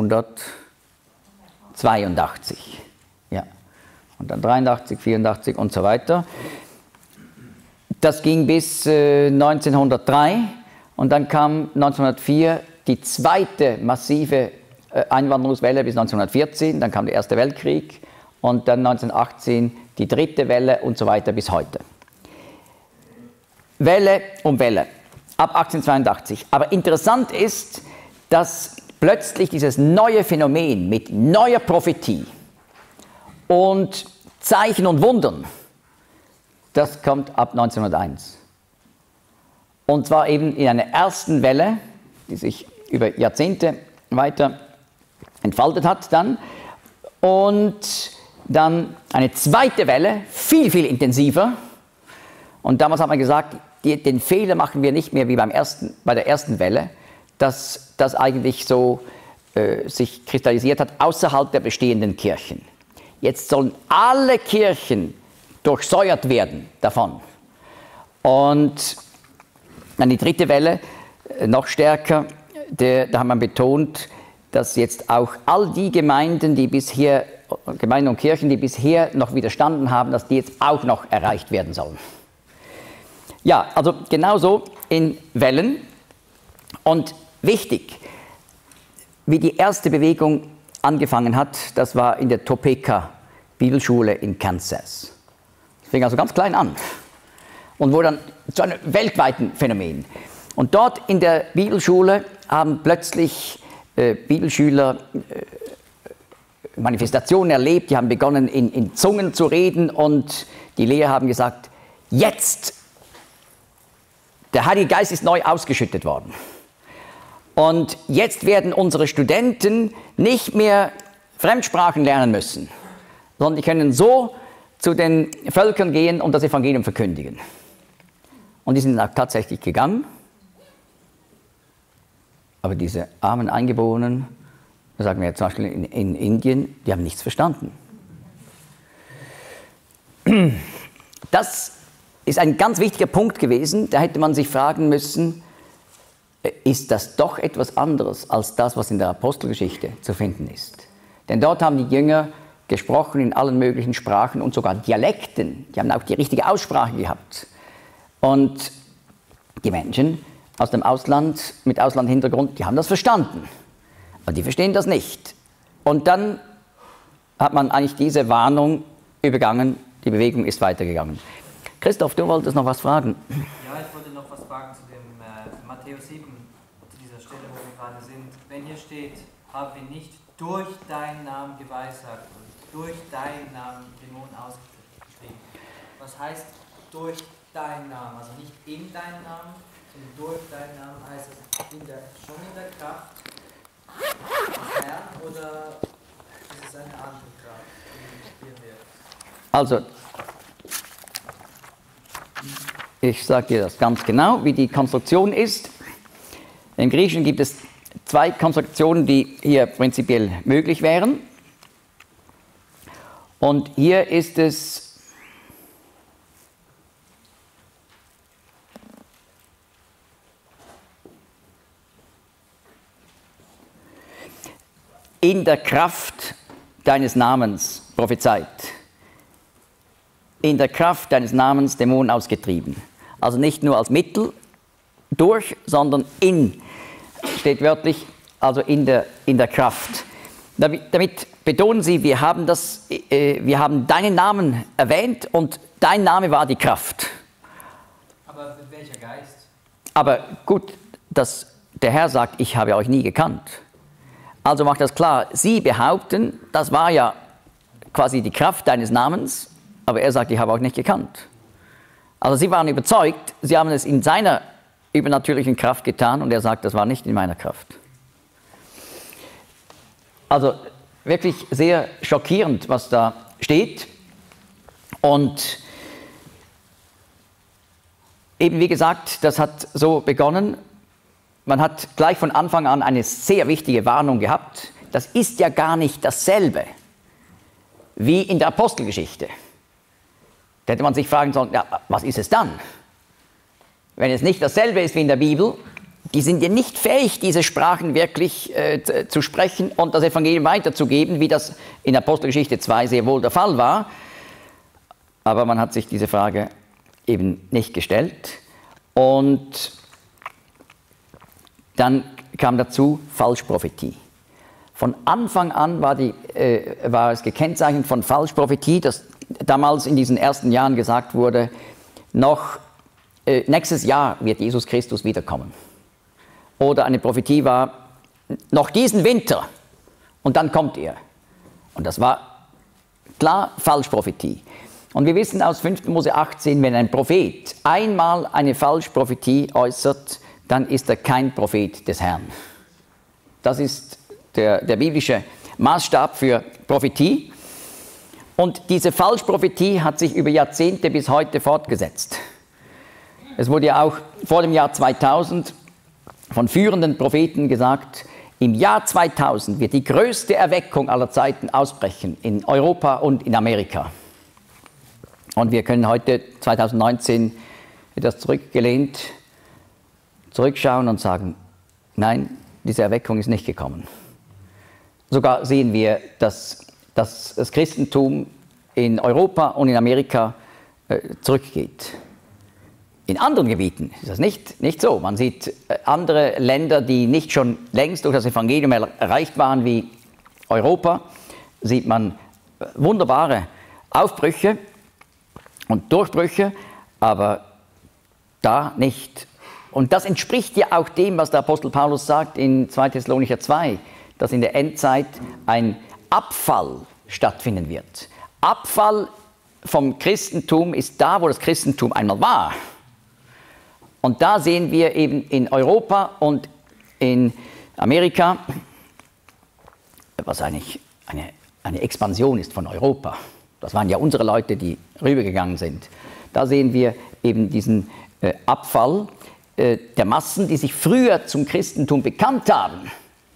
1882. Ja. Und dann 83, 84 und so weiter. Das ging bis 1903 und dann kam 1904 die zweite massive Einwanderungswelle bis 1914, dann kam der Erste Weltkrieg und dann 1918 die dritte Welle und so weiter bis heute. Welle um Welle, ab 1882. Aber interessant ist, dass plötzlich dieses neue Phänomen mit neuer Prophetie und Zeichen und Wundern, das kommt ab 1901. Und zwar eben in einer ersten Welle, die sich über Jahrzehnte weiter entfaltet hat dann. Und dann eine zweite Welle, viel, viel intensiver. Und damals hat man gesagt, den Fehler machen wir nicht mehr wie bei der ersten Welle, dass das eigentlich so sich kristallisiert hat außerhalb der bestehenden Kirchen. Jetzt sollen alle Kirchen durchsäuert werden davon. Und dann die dritte Welle, noch stärker, da hat man betont, dass jetzt auch all die Gemeinden und Kirchen, die bisher noch widerstanden haben, dass die jetzt auch noch erreicht werden sollen. Ja, also genauso in Wellen. Und wichtig, wie die erste Bewegung angefangen hat, das war in der Topeka Bibelschule in Kansas. Das fing also ganz klein an und wurde dann zu einem weltweiten Phänomen. Und dort in der Bibelschule haben plötzlich Bibelschüler Manifestationen erlebt, die haben begonnen in Zungen zu reden und die Lehrer haben gesagt, jetzt, der Heilige Geist ist neu ausgeschüttet worden. Und jetzt werden unsere Studenten nicht mehr Fremdsprachen lernen müssen, sondern die können so zu den Völkern gehen und das Evangelium verkündigen. Und die sind auch tatsächlich gegangen. Aber diese armen Eingeborenen, das sagen wir ja zum Beispiel in Indien, die haben nichts verstanden. Das ist ein ganz wichtiger Punkt gewesen. Da hätte man sich fragen müssen, ist das doch etwas anderes als das, was in der Apostelgeschichte zu finden ist? Denn dort haben die Jünger gesprochen in allen möglichen Sprachen und sogar Dialekten. Die haben auch die richtige Aussprache gehabt. Und die Menschen aus dem Ausland, mit Auslandhintergrund, die haben das verstanden. Aber die verstehen das nicht. Und dann hat man eigentlich diese Warnung übergangen, die Bewegung ist weitergegangen. Christoph, du wolltest noch was fragen. Ja, ich wollte noch was fragen zu dem Matthäus 7, zu dieser Stelle, wo wir gerade sind. Wenn hier steht, haben wir nicht durch deinen Namen geweissagt und durch deinen Namen Dämonen ausgetrieben. Was heißt durch deinen Namen? Also nicht in deinen Namen, sondern durch deinen Namen heißt es schon in der Kraft des Herrn oder ist es eine andere Kraft, die hier wirkt? Also, ich sage dir das ganz genau, wie die Konstruktion ist. Im Griechischen gibt es zwei Konstruktionen, die hier prinzipiell möglich wären. Und hier ist es in der Kraft deines Namens prophezeit. In der Kraft deines Namens Dämonen ausgetrieben. Also nicht nur als Mittel durch, sondern in, steht wörtlich, also in der Kraft. Damit betonen sie, wir haben deinen Namen erwähnt und dein Name war die Kraft. Aber mit welcher Geist? Aber gut, dass der Herr sagt, ich habe euch nie gekannt. Also macht das klar, sie behaupten, das war ja quasi die Kraft deines Namens, aber er sagt, ich habe euch nicht gekannt. Also sie waren überzeugt, sie haben es in seiner übernatürlichen Kraft getan und er sagt, das war nicht in meiner Kraft. Also wirklich sehr schockierend, was da steht. Und eben wie gesagt, das hat so begonnen. Man hat gleich von Anfang an eine sehr wichtige Warnung gehabt. Das ist ja gar nicht dasselbe wie in der Apostelgeschichte. Da hätte man sich fragen sollen, ja, was ist es dann? Wenn es nicht dasselbe ist wie in der Bibel, die sind ja nicht fähig, diese Sprachen wirklich zu sprechen und das Evangelium weiterzugeben, wie das in Apostelgeschichte 2 sehr wohl der Fall war. Aber man hat sich diese Frage eben nicht gestellt. Und dann kam dazu Falschprophetie. Von Anfang an war es gekennzeichnet von Falschprophetie, dass damals in diesen ersten Jahren gesagt wurde, noch nächstes Jahr wird Jesus Christus wiederkommen. Oder eine Prophetie war, noch diesen Winter und dann kommt er. Und das war klar Falschprophetie. Und wir wissen aus 5. Mose 18, wenn ein Prophet einmal eine Falschprophetie äußert, dann ist er kein Prophet des Herrn. Das ist der biblische Maßstab für Prophetie. Und diese Falschprophetie hat sich über Jahrzehnte bis heute fortgesetzt. Es wurde ja auch vor dem Jahr 2000 von führenden Propheten gesagt, im Jahr 2000 wird die größte Erweckung aller Zeiten ausbrechen in Europa und in Amerika. Und wir können heute, 2019, etwas zurückgelehnt, zurückschauen und sagen, nein, diese Erweckung ist nicht gekommen. Sogar sehen wir, dass das Christentum in Europa und in Amerika zurückgeht. In anderen Gebieten ist das nicht so. Man sieht andere Länder, die nicht schon längst durch das Evangelium erreicht waren wie Europa, sieht man wunderbare Aufbrüche und Durchbrüche, aber da nicht. Und das entspricht ja auch dem, was der Apostel Paulus sagt in 2. Thessalonicher 2, dass in der Endzeit ein Abfall stattfinden wird. Abfall vom Christentum ist da, wo das Christentum einmal war. Und da sehen wir eben in Europa und in Amerika, was eigentlich eine Expansion ist von Europa. Das waren ja unsere Leute, die rübergegangen sind. Da sehen wir eben diesen Abfall der Massen, die sich früher zum Christentum bekannt haben.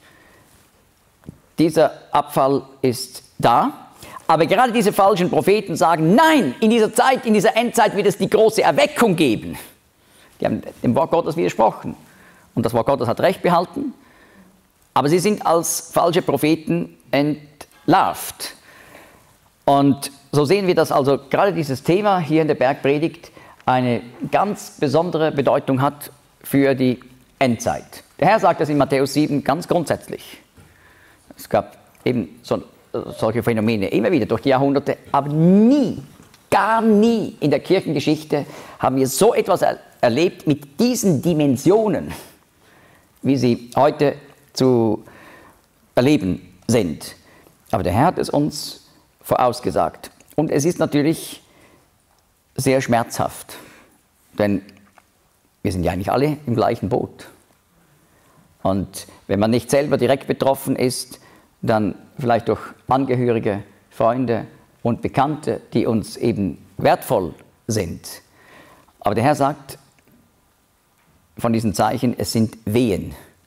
Dieser Abfall ist da. Aber gerade diese falschen Propheten sagen, nein, in dieser Zeit, in dieser Endzeit wird es die große Erweckung geben. Die haben dem Wort Gottes widersprochen. Und das Wort Gottes hat Recht behalten. Aber sie sind als falsche Propheten entlarvt. Und so sehen wir, dass also gerade dieses Thema hier in der Bergpredigt eine ganz besondere Bedeutung hat für die Endzeit. Der Herr sagt das in Matthäus 7 ganz grundsätzlich. Es gab eben solche Phänomene immer wieder durch die Jahrhunderte, aber nie, gar nie in der Kirchengeschichte haben wir so etwas erlebt mit diesen Dimensionen, wie sie heute zu erleben sind. Aber der Herr hat es uns vorausgesagt. Und es ist natürlich sehr schmerzhaft, denn wir sind ja eigentlich alle im gleichen Boot. Und wenn man nicht selber direkt betroffen ist, dann vielleicht durch Angehörige, Freunde und Bekannte, die uns eben wertvoll sind. Aber der Herr sagt von diesen Zeichen, es sind Wehen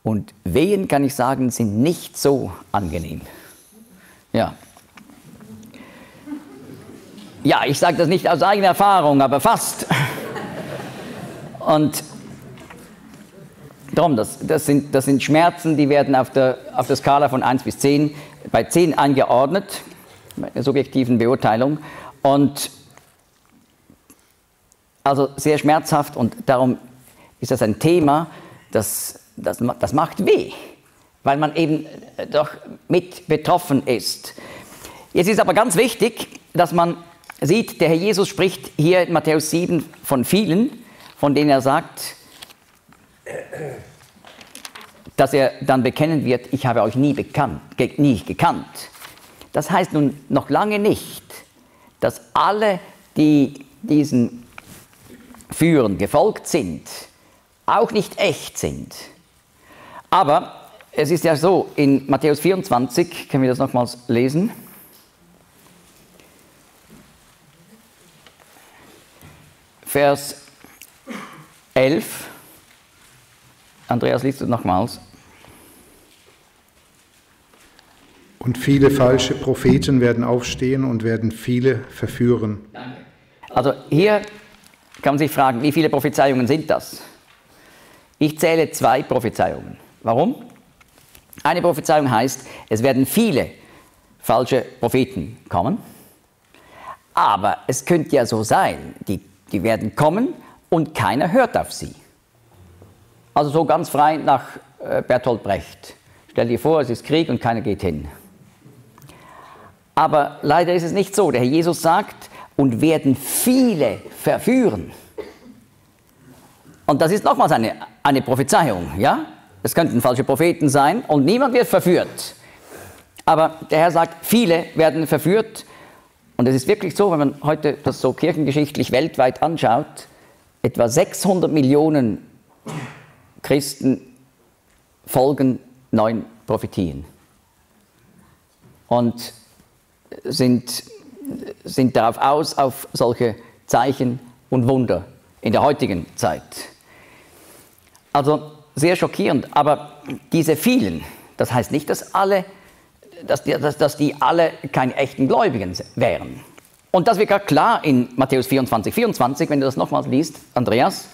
Und Wehen, kann ich sagen, sind nicht so angenehm. Ja. Ja, ich sage das nicht aus eigener Erfahrung, aber fast. Und darum, das sind Schmerzen, die werden auf der Skala von 1 bis 10, bei 10 eingeordnet, bei der subjektiven Beurteilung. Und also sehr schmerzhaft, und darum ist das ein Thema, das macht weh, weil man eben doch mit betroffen ist. Jetzt ist aber ganz wichtig, dass man sieht, der Herr Jesus spricht hier in Matthäus 7 von vielen, von denen er sagt, dass er dann bekennen wird, ich habe euch nie gekannt. Das heißt nun noch lange nicht, dass alle, die diesen Führern gefolgt sind, auch nicht echt sind. Aber es ist ja so, in Matthäus 24, können wir das nochmals lesen? Vers 11. Andreas, liest du nochmals? Und viele falsche Propheten werden aufstehen und werden viele verführen. Also hier kann man sich fragen, wie viele Prophezeiungen sind das? Ich zähle 2 Prophezeiungen. Warum? Eine Prophezeiung heißt, es werden viele falsche Propheten kommen. Aber es könnte ja so sein, die werden kommen und keiner hört auf sie. Also so ganz frei nach Bertolt Brecht. Stell dir vor, es ist Krieg und keiner geht hin. Aber leider ist es nicht so. Der Herr Jesus sagt, und werden viele verführen. Und das ist nochmals eine Prophezeiung, ja? Es könnten falsche Propheten sein und niemand wird verführt. Aber der Herr sagt, viele werden verführt. Und es ist wirklich so, wenn man heute das so kirchengeschichtlich weltweit anschaut, etwa 600 Millionen Christen folgen 9 Prophetien und sind darauf aus, auf solche Zeichen und Wunder in der heutigen Zeit. Also sehr schockierend, aber diese vielen, das heißt nicht, dass die alle keine echten Gläubigen wären. Und das wird gerade klar in Matthäus 24, 24, wenn du das nochmals liest, Andreas.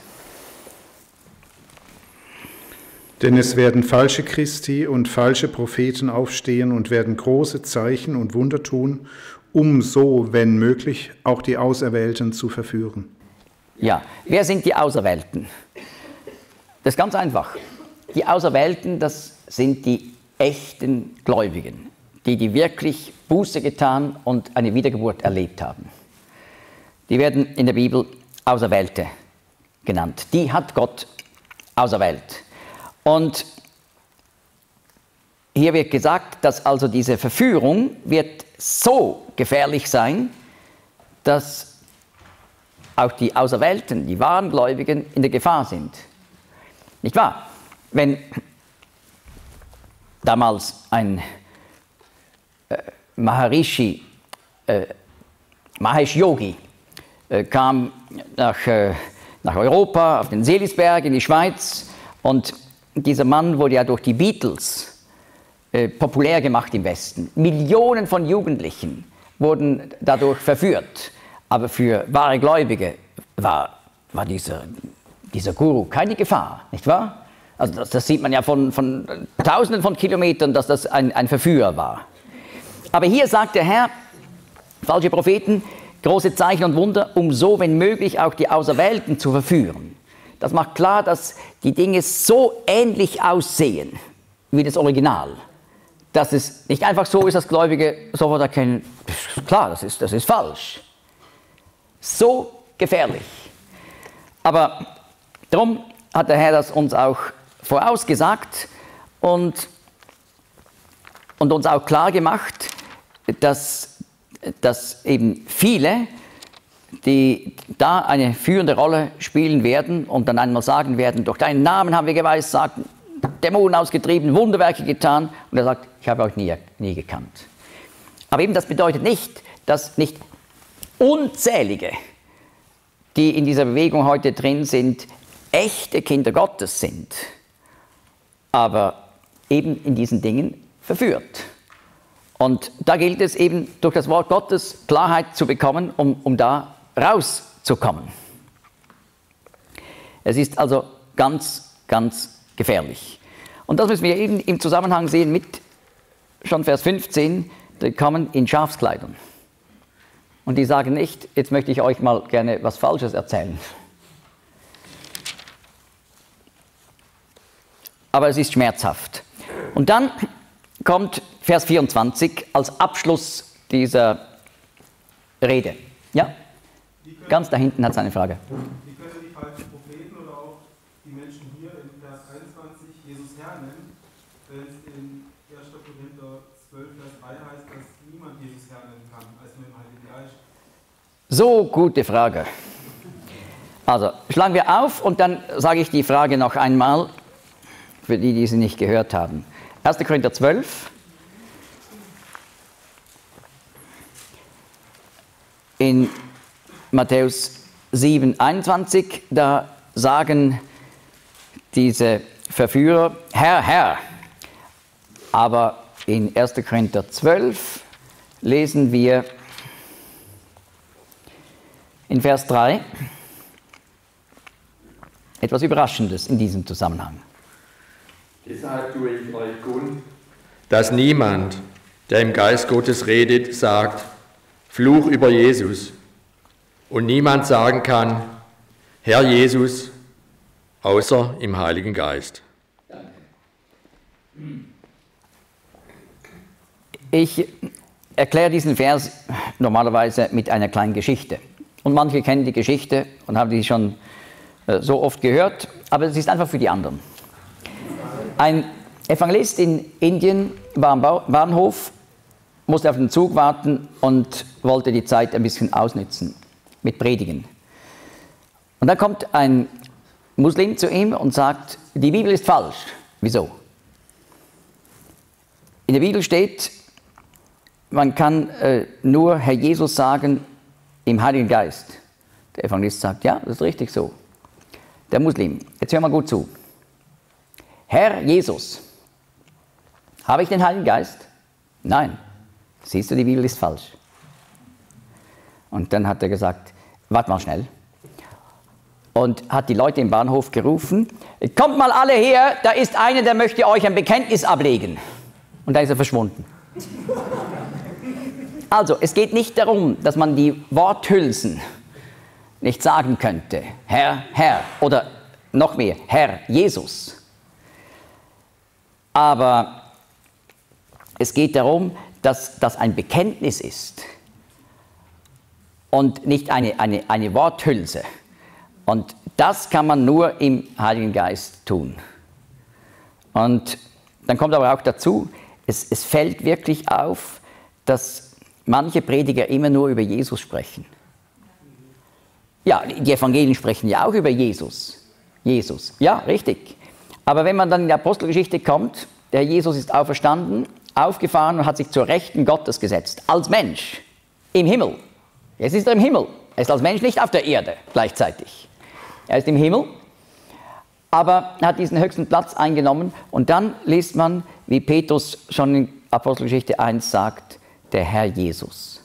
Denn es werden falsche Christi und falsche Propheten aufstehen und werden große Zeichen und Wunder tun, um so, wenn möglich, auch die Auserwählten zu verführen. Ja, wer sind die Auserwählten? Das ist ganz einfach. Die Auserwählten, das sind die echten Gläubigen, die wirklich Buße getan und eine Wiedergeburt erlebt haben. Die werden in der Bibel Auserwählte genannt. Die hat Gott auserwählt. Und hier wird gesagt, dass also diese Verführung wird so gefährlich sein, dass auch die Auserwählten, die wahren Gläubigen, in der Gefahr sind. Nicht wahr? Wenn damals ein Maharishi, Mahesh Yogi, kam nach Europa, auf den Seelisberg in die Schweiz, und dieser Mann wurde ja durch die Beatles populär gemacht im Westen. Millionen von Jugendlichen wurden dadurch verführt. Aber für wahre Gläubige war dieser Guru keine Gefahr, nicht wahr? Also das sieht man ja von Tausenden von Kilometern, dass das ein Verführer war. Aber hier sagt der Herr, falsche Propheten, große Zeichen und Wunder, um so, wenn möglich, auch die Auserwählten zu verführen. Das macht klar, dass die Dinge so ähnlich aussehen wie das Original, dass es nicht einfach so ist, dass Gläubige sofort erkennen, klar, das ist falsch. So gefährlich. Aber darum hat der Herr das uns auch vorausgesagt und uns auch klar gemacht, dass eben viele, die da eine führende Rolle spielen werden und dann einmal sagen werden, durch deinen Namen haben wir geweissagt, Dämonen ausgetrieben, Wunderwerke getan. Und er sagt, ich habe euch nie gekannt. Aber eben das bedeutet nicht, dass nicht unzählige, die in dieser Bewegung heute drin sind, echte Kinder Gottes sind. aber eben in diesen Dingen verführt. Und da gilt es eben durch das Wort Gottes Klarheit zu bekommen, um da rauszukommen. Es ist also ganz, ganz gefährlich. Und das müssen wir eben im Zusammenhang sehen mit schon Vers 15, die kommen in Schafskleidern. Und die sagen nicht, jetzt möchte ich euch mal gerne was Falsches erzählen. Aber es ist schmerzhaft. Und dann kommt Vers 24 als Abschluss dieser Rede. Ja? Ganz da hinten hat es eine Frage. Wie können die falschen Propheten oder auch die Menschen hier in Vers 21 Jesus Herr nennen, wenn es in 1. Korinther 12, Vers 3 heißt, dass niemand Jesus Herr nennen kann, als nur im Heiligen Geist? So, gute Frage. Also, schlagen wir auf und dann sage ich die Frage noch einmal, für die, die sie nicht gehört haben. 1. Korinther 12. In Matthäus 7, 21, da sagen diese Verführer, Herr, Herr. Aber in 1. Korinther 12 lesen wir in Vers 3 etwas Überraschendes in diesem Zusammenhang. Deshalb tue ich euch kund, dass niemand, der im Geist Gottes redet, sagt, Fluch über Jesus, und niemand sagen kann, Herr Jesus, außer im Heiligen Geist. Ich erkläre diesen Vers normalerweise mit einer kleinen Geschichte. Und manche kennen die Geschichte und haben die schon so oft gehört, aber es ist einfach für die anderen. Ein Evangelist in Indien war am Bahnhof, musste auf den Zug warten und wollte die Zeit ein bisschen ausnutzen mit Predigen. Und dann kommt ein Muslim zu ihm und sagt, die Bibel ist falsch. Wieso? In der Bibel steht, man kann nur Herr Jesus sagen im Heiligen Geist. Der Evangelist sagt, ja, das ist richtig so. Der Muslim, jetzt hör mal gut zu. Herr Jesus, habe ich den Heiligen Geist? Nein. Siehst du, die Bibel ist falsch. Und dann hat er gesagt, warte mal schnell. Und hat die Leute im Bahnhof gerufen, kommt mal alle her, da ist einer, der möchte euch ein Bekenntnis ablegen. Und da ist er verschwunden. Also, es geht nicht darum, dass man die Worthülsen nicht sagen könnte. Herr, Herr, oder noch mehr, Herr Jesus. Aber es geht darum, dass das ein Bekenntnis ist und nicht eine Worthülse. Und das kann man nur im Heiligen Geist tun. Und dann kommt aber auch dazu, es fällt wirklich auf, dass manche Prediger immer nur über Jesus sprechen. Ja, die Evangelien sprechen ja auch über Jesus. Jesus, ja, richtig. Aber wenn man dann in die Apostelgeschichte kommt, der Jesus ist auferstanden, aufgefahren und hat sich zur Rechten Gottes gesetzt, als Mensch, im Himmel. Jetzt ist er im Himmel. Er ist als Mensch nicht auf der Erde gleichzeitig. Er ist im Himmel, aber er hat diesen höchsten Platz eingenommen. Und dann liest man, wie Petrus schon in Apostelgeschichte 1 sagt, der Herr Jesus.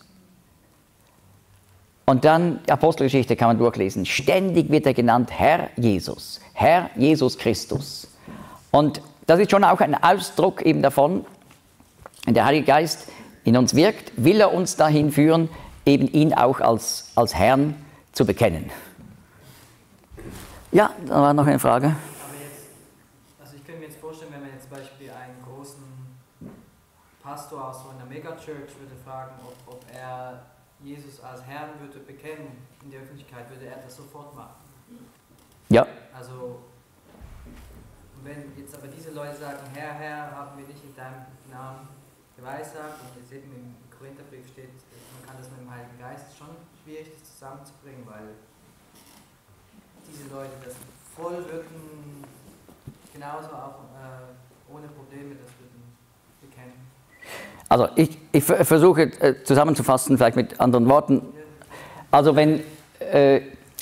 Und dann, die Apostelgeschichte kann man durchlesen, ständig wird er genannt Herr Jesus Christus. Und das ist schon auch ein Ausdruck eben davon, wenn der Heilige Geist in uns wirkt, will er uns dahin führen, eben ihn auch als Herrn zu bekennen. Ja, da war noch eine Frage. Aber jetzt, also ich könnte mir jetzt vorstellen, wenn man jetzt zum Beispiel einen großen Pastor aus so einer Megachurch würde fragen, ob er Jesus als Herrn würde bekennen in der Öffentlichkeit, würde er das sofort machen. Ja. Also, wenn jetzt aber diese Leute sagen, Herr, Herr, haben wir nicht in deinem Namen geweissagt, und jetzt eben im Korintherbrief steht, man kann das mit dem Heiligen Geist schon schwierig das zusammenzubringen, weil diese Leute das voll würden, genauso auch ohne Probleme das würden bekennen. Also ich versuche zusammenzufassen, vielleicht mit anderen Worten. Also wenn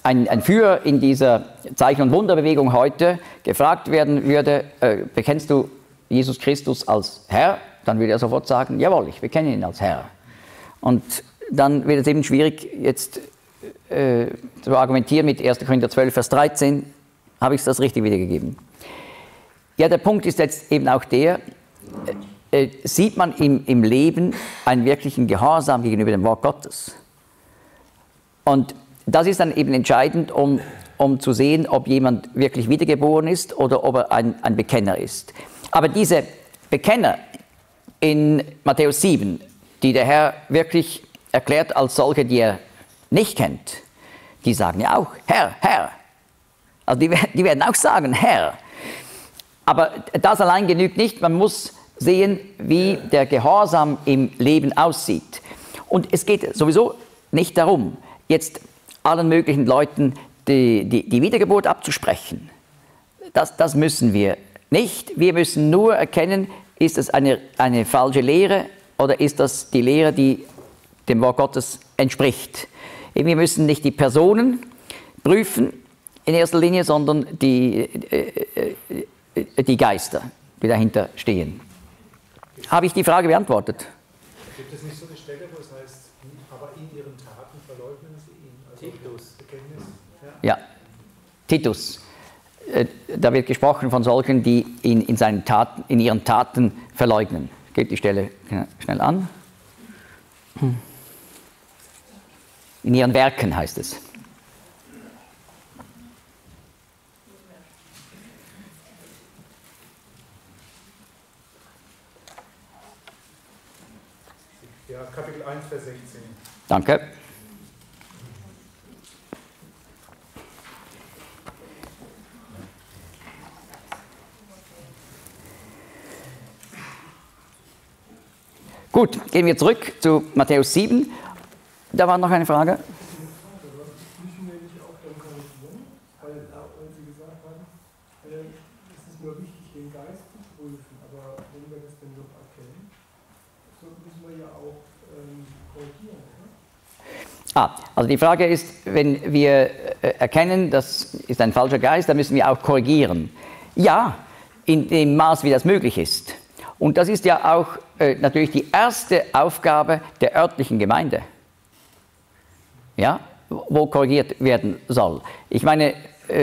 ein Führer in dieser Zeichen- und Wunderbewegung heute gefragt werden würde, bekennst du Jesus Christus als Herr? Dann würde er sofort sagen, jawohl, ich bekenne ihn als Herr. Und dann wird es eben schwierig, jetzt zu argumentieren mit 1. Korinther 12, Vers 13, habe ich das richtig wiedergegeben. Ja, der Punkt ist jetzt eben auch der, sieht man im Leben einen wirklichen Gehorsam gegenüber dem Wort Gottes. Und das ist dann eben entscheidend, um zu sehen, ob jemand wirklich wiedergeboren ist oder ob er ein Bekenner ist. Aber diese Bekenner in Matthäus 7, die der Herr wirklich erklärt als solche, die er nicht kennt, die sagen ja auch, Herr, Herr. Also die werden auch sagen, Herr. Aber das allein genügt nicht, man muss sehen, wie der Gehorsam im Leben aussieht. Und es geht sowieso nicht darum, jetzt allen möglichen Leuten die Wiedergeburt abzusprechen. Das müssen wir nicht. Wir müssen nur erkennen, ist das eine falsche Lehre oder ist das die Lehre, die dem Wort Gottes entspricht. Wir müssen nicht die Personen prüfen in erster Linie, sondern die Geister, die dahinter stehen. Habe ich die Frage beantwortet? Gibt es nicht so eine Stelle, wo es heißt, aber in ihren Taten verleugnen sie ihn? Also Titus. Bekenntnis. Ja, Titus. Da wird gesprochen von solchen, die ihn in ihren Taten verleugnen. Gebt die Stelle schnell an. In ihren Werken heißt es. Ja, Kapitel 1, Vers 16. Danke. Gut, gehen wir zurück zu Matthäus 7. Da war noch eine Frage. Müssen wir nicht auch dann korrigieren? Weil Sie gesagt haben, es ist nur wichtig, den Geist zu prüfen, aber wenn wir das denn doch erkennen, so müssen wir ja auch korrigieren, oder? Also die Frage ist, wenn wir erkennen, das ist ein falscher Geist, dann müssen wir auch korrigieren. Ja, in dem Maß, wie das möglich ist. Und das ist ja auch natürlich die erste Aufgabe der örtlichen Gemeinde, ja, wo korrigiert werden soll. Ich meine,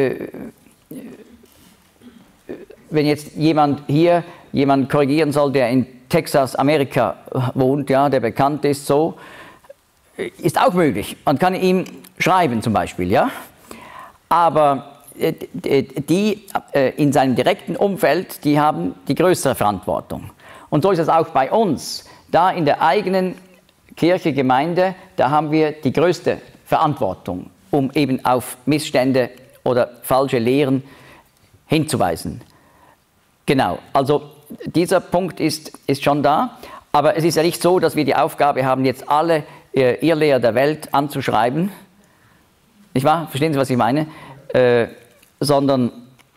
wenn jetzt jemand korrigieren soll, der in Texas, Amerika wohnt, ja, der bekannt ist, so, ist auch möglich. Man kann ihm schreiben zum Beispiel, ja. Aber die in seinem direkten Umfeld, die haben die größere Verantwortung. Und so ist es auch bei uns. Da in der eigenen Kirche, Gemeinde, da haben wir die größte Verantwortung, um eben auf Missstände oder falsche Lehren hinzuweisen. Genau, also dieser Punkt ist schon da, aber es ist ja nicht so, dass wir die Aufgabe haben, jetzt alle Irrlehrer der Welt anzuschreiben, nicht wahr? Verstehen Sie, was ich meine? Sondern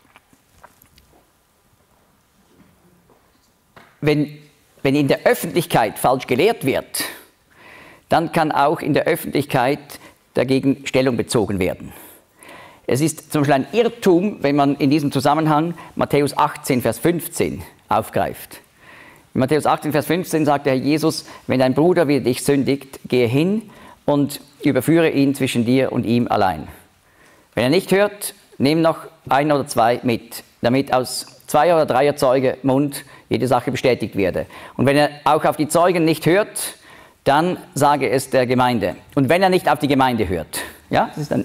wenn in der Öffentlichkeit falsch gelehrt wird, dann kann auch in der Öffentlichkeit dagegen Stellung bezogen werden. Es ist zum Beispiel ein Irrtum, wenn man in diesem Zusammenhang Matthäus 18, Vers 15 aufgreift. In Matthäus 18, Vers 15 sagt der Herr Jesus, wenn dein Bruder wider dich sündigt, gehe hin und überführe ihn zwischen dir und ihm allein. Wenn er nicht hört, nimm noch ein oder zwei mit, damit aus 2 oder 3 Zeuge Mund jede Sache bestätigt werde. Und wenn er auch auf die Zeugen nicht hört, dann sage es der Gemeinde. Und wenn er nicht auf die Gemeinde hört, ja, das ist ein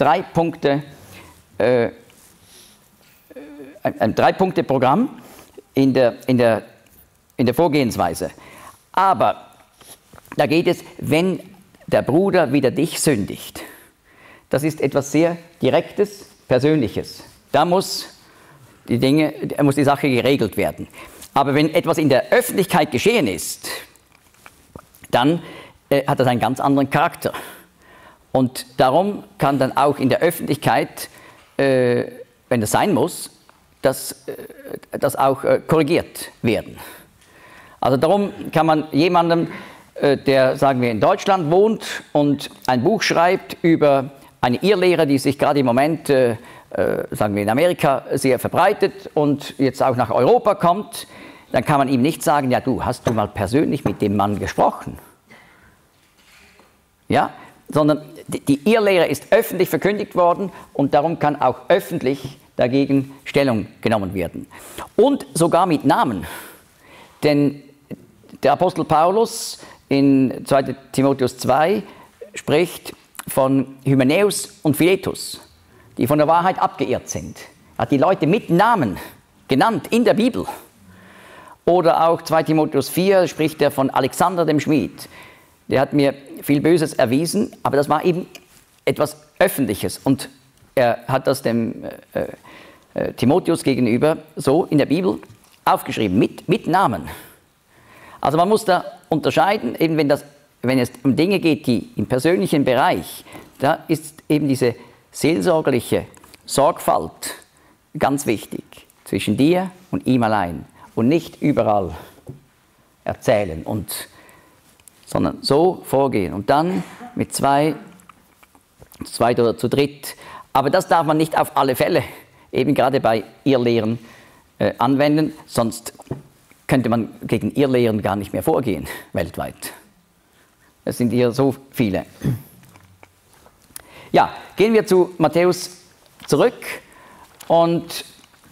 3-Punkte-Programm in der Vorgehensweise. Aber da geht es, wenn der Bruder wider dich sündigt. Das ist etwas sehr Direktes, Persönliches. Da muss die Sache geregelt werden. Aber wenn etwas in der Öffentlichkeit geschehen ist, dann hat das einen ganz anderen Charakter. Und darum kann dann auch in der Öffentlichkeit, wenn das sein muss, das auch korrigiert werden. Also darum kann man jemandem, der, sagen wir, in Deutschland wohnt und ein Buch schreibt über eine Irrlehre, die sich gerade im Moment, sagen wir in Amerika, sehr verbreitet und jetzt auch nach Europa kommt, dann kann man ihm nicht sagen, ja du, hast du mal persönlich mit dem Mann gesprochen? Ja, sondern die Irrlehre ist öffentlich verkündigt worden und darum kann auch öffentlich dagegen Stellung genommen werden. Und sogar mit Namen. Denn der Apostel Paulus in 2. Timotheus 2 spricht von Hymenäus und Philetus, die von der Wahrheit abgeirrt sind. Er hat die Leute mit Namen genannt in der Bibel. Oder auch 2 Timotheus 4 spricht er von Alexander dem Schmied. Der hat mir viel Böses erwiesen, aber das war eben etwas Öffentliches. Und er hat das dem Timotheus gegenüber so in der Bibel aufgeschrieben, mit Namen. Also man muss da unterscheiden, eben wenn es um Dinge geht, die im persönlichen Bereich, da ist eben diese seelsorgerliche Sorgfalt ganz wichtig zwischen dir und ihm allein und nicht überall erzählen, sondern so vorgehen und dann mit zu zweit oder zu dritt. Aber das darf man nicht auf alle Fälle, eben gerade bei Irrlehren, anwenden, sonst könnte man gegen Irrlehren gar nicht mehr vorgehen, weltweit. Es sind hier so viele. Ja, gehen wir zu Matthäus zurück und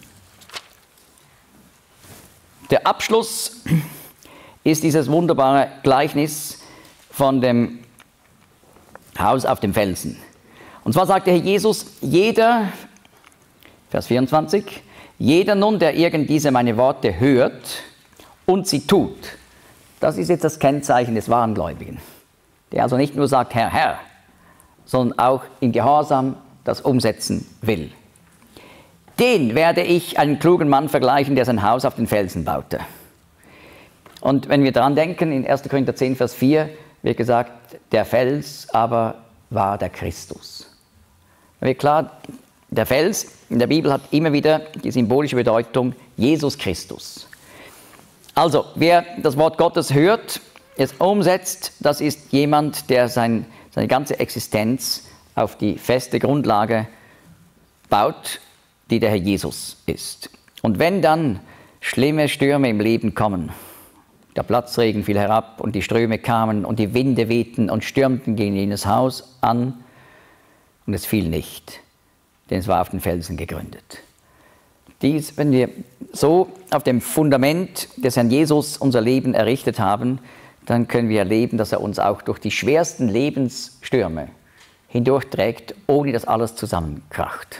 der Abschluss ist dieses wunderbare Gleichnis von dem Haus auf dem Felsen. Und zwar sagt der Herr Jesus, jeder, Vers 24, jeder nun, der irgend diese meine Worte hört und sie tut, das ist jetzt das Kennzeichen des wahren Gläubigen. Der also nicht nur sagt, Herr, Herr, sondern auch in Gehorsam das umsetzen will. Den werde ich einen klugen Mann vergleichen, der sein Haus auf den Felsen baute. Und wenn wir daran denken, in 1. Korinther 10, Vers 4 wird gesagt, der Fels aber war der Christus. Da wird klar, der Fels in der Bibel hat immer wieder die symbolische Bedeutung Jesus Christus. Also, wer das Wort Gottes hört, es umsetzt, das ist jemand, der seine ganze Existenz auf die feste Grundlage baut, die der Herr Jesus ist. Und wenn dann schlimme Stürme im Leben kommen, der Platzregen fiel herab und die Ströme kamen und die Winde wehten und stürmten gegen jenes Haus an und es fiel nicht, denn es war auf den Felsen gegründet. Dies, wenn wir so auf dem Fundament des Herrn Jesus unser Leben errichtet haben, dann können wir erleben, dass er uns auch durch die schwersten Lebensstürme hindurchträgt, ohne dass alles zusammenkracht.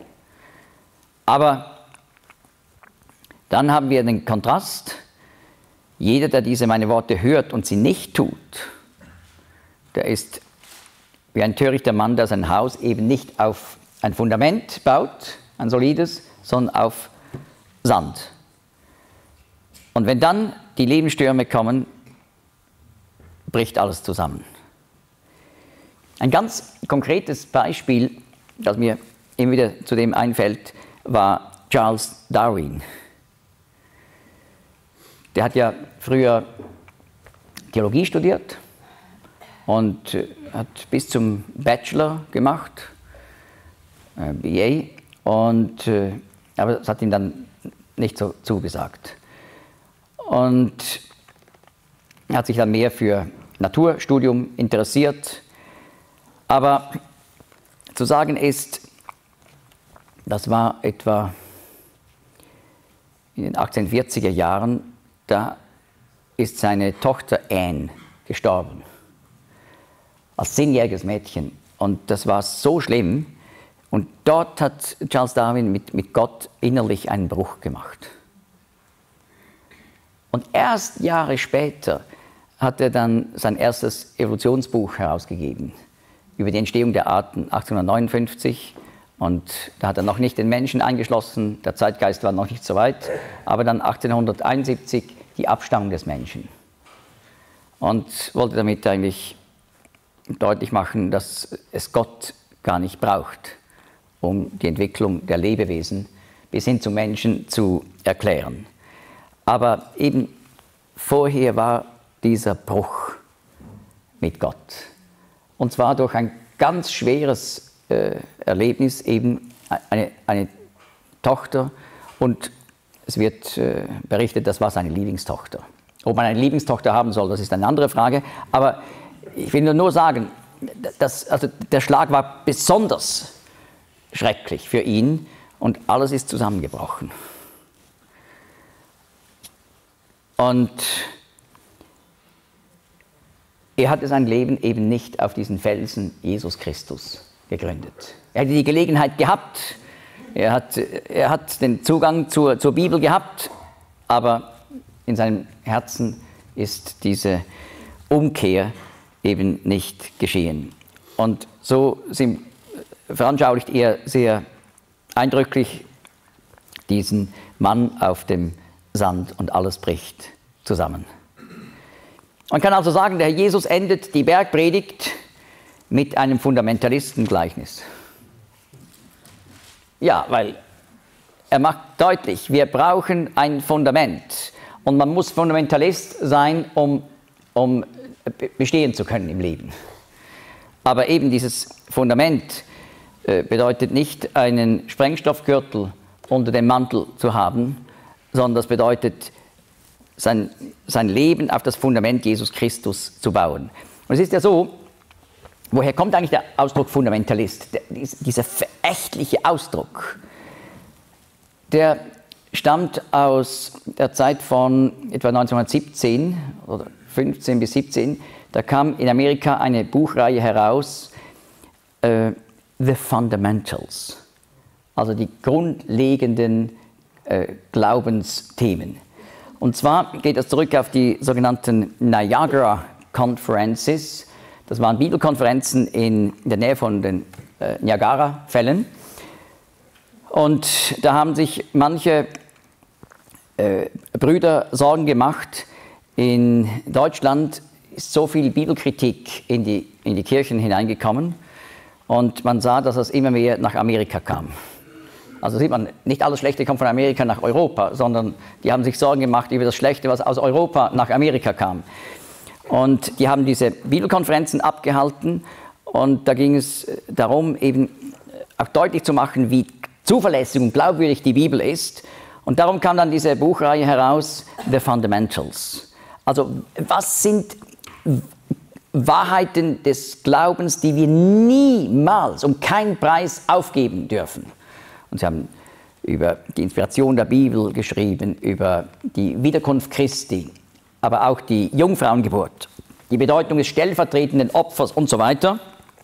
Aber dann haben wir den Kontrast. Jeder, der diese meine Worte hört und sie nicht tut, der ist wie ein törichter Mann, der sein Haus eben nicht auf ein Fundament baut, ein solides, sondern auf Sand. Und wenn dann die Lebensstürme kommen, bricht alles zusammen. Ein ganz konkretes Beispiel, das mir immer wieder zu dem einfällt, war Charles Darwin. Der hat ja früher Theologie studiert und hat bis zum Bachelor gemacht, BA, aber das hat ihm dann nicht so zugesagt. Und er hat sich dann mehr für Naturstudium interessiert. Aber zu sagen ist, das war etwa in den 1840er Jahren, da ist seine Tochter Anne gestorben, als 10-jähriges Mädchen. Und das war so schlimm. Und dort hat Charles Darwin mit Gott innerlich einen Bruch gemacht. Und erst Jahre später hat er dann sein erstes Evolutionsbuch herausgegeben über die Entstehung der Arten 1859. Und da hat er noch nicht den Menschen eingeschlossen, der Zeitgeist war noch nicht so weit, aber dann 1871 die Abstammung des Menschen. Und wollte damit eigentlich deutlich machen, dass es Gott gar nicht braucht, um die Entwicklung der Lebewesen bis hin zum Menschen zu erklären. Aber eben vorher war dieser Bruch mit Gott. Und zwar durch ein ganz schweres Erlebnis eben eine Tochter, und es wird berichtet, das war seine Lieblingstochter. Ob man eine Lieblingstochter haben soll, das ist eine andere Frage, aber ich will nur sagen, also der Schlag war besonders schrecklich für ihn und alles ist zusammengebrochen. Und er hatte sein Leben eben nicht auf diesen Felsen Jesus Christus gegründet. Er hatte die Gelegenheit gehabt, er hat den Zugang zur Bibel gehabt, aber in seinem Herzen ist diese Umkehr eben nicht geschehen. Und so veranschaulicht er sehr eindrücklich diesen Mann auf dem Sand und alles bricht zusammen. Man kann also sagen, der Herr Jesus endet die Bergpredigt mit einem Fundamentalistengleichnis. Ja, weil er macht deutlich, wir brauchen ein Fundament und man muss Fundamentalist sein, um bestehen zu können im Leben. Aber eben dieses Fundament bedeutet nicht, einen Sprengstoffgürtel unter dem Mantel zu haben, sondern das bedeutet, sein Leben auf das Fundament Jesus Christus zu bauen. Und es ist ja so, woher kommt eigentlich der Ausdruck Fundamentalist? Dieser verächtliche Ausdruck, der stammt aus der Zeit von etwa 1917 oder 15 bis 17. Da kam in Amerika eine Buchreihe heraus, The Fundamentals, also die grundlegenden Glaubensthemen. Und zwar geht es zurück auf die sogenannten Niagara Conferences. Das waren Bibelkonferenzen in der Nähe von den Niagara-Fällen. Und da haben sich manche Brüder Sorgen gemacht. In Deutschland ist so viel Bibelkritik in die Kirchen hineingekommen. Und man sah, dass es immer mehr nach Amerika kam. Also sieht man, nicht alles Schlechte kommt von Amerika nach Europa, sondern die haben sich Sorgen gemacht über das Schlechte, was aus Europa nach Amerika kam. Und die haben diese Bibelkonferenzen abgehalten und da ging es darum, eben auch deutlich zu machen, wie zuverlässig und glaubwürdig die Bibel ist. Und darum kam dann diese Buchreihe heraus, The Fundamentals. Also was sind Wahrheiten des Glaubens, die wir niemals um keinen Preis aufgeben dürfen? Und sie haben über die Inspiration der Bibel geschrieben, über die Wiederkunft Christi, aber auch die Jungfrauengeburt, die Bedeutung des stellvertretenden Opfers und so weiter.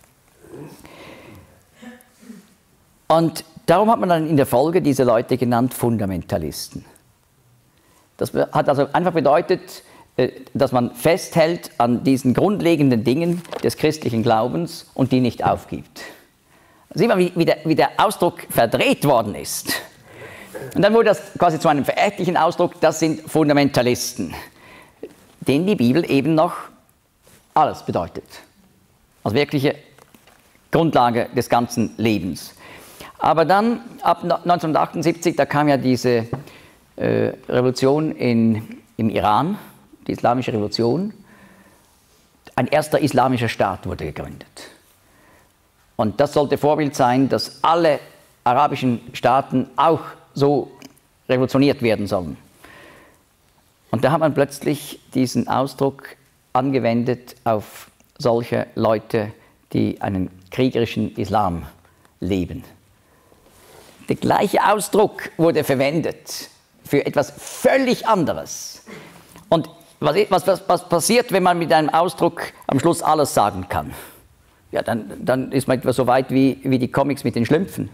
Und darum hat man dann in der Folge diese Leute genannt Fundamentalisten. Das hat also einfach bedeutet, dass man festhält an diesen grundlegenden Dingen des christlichen Glaubens und die nicht aufgibt. Sieh mal, wie der Ausdruck verdreht worden ist. Und dann wurde das quasi zu einem verächtlichen Ausdruck, das sind Fundamentalisten, denen die Bibel eben noch alles bedeutet. Als wirkliche Grundlage des ganzen Lebens. Aber dann, ab 1978, da kam ja diese Revolution im Iran, die Islamische Revolution. Ein erster islamischer Staat wurde gegründet. Und das sollte Vorbild sein, dass alle arabischen Staaten auch so revolutioniert werden sollen. Und da hat man plötzlich diesen Ausdruck angewendet auf solche Leute, die einen kriegerischen Islam leben. Der gleiche Ausdruck wurde verwendet für etwas völlig anderes. Und was passiert, wenn man mit einem Ausdruck am Schluss alles sagen kann? Ja, dann ist man etwa so weit wie die Comics mit den Schlümpfen.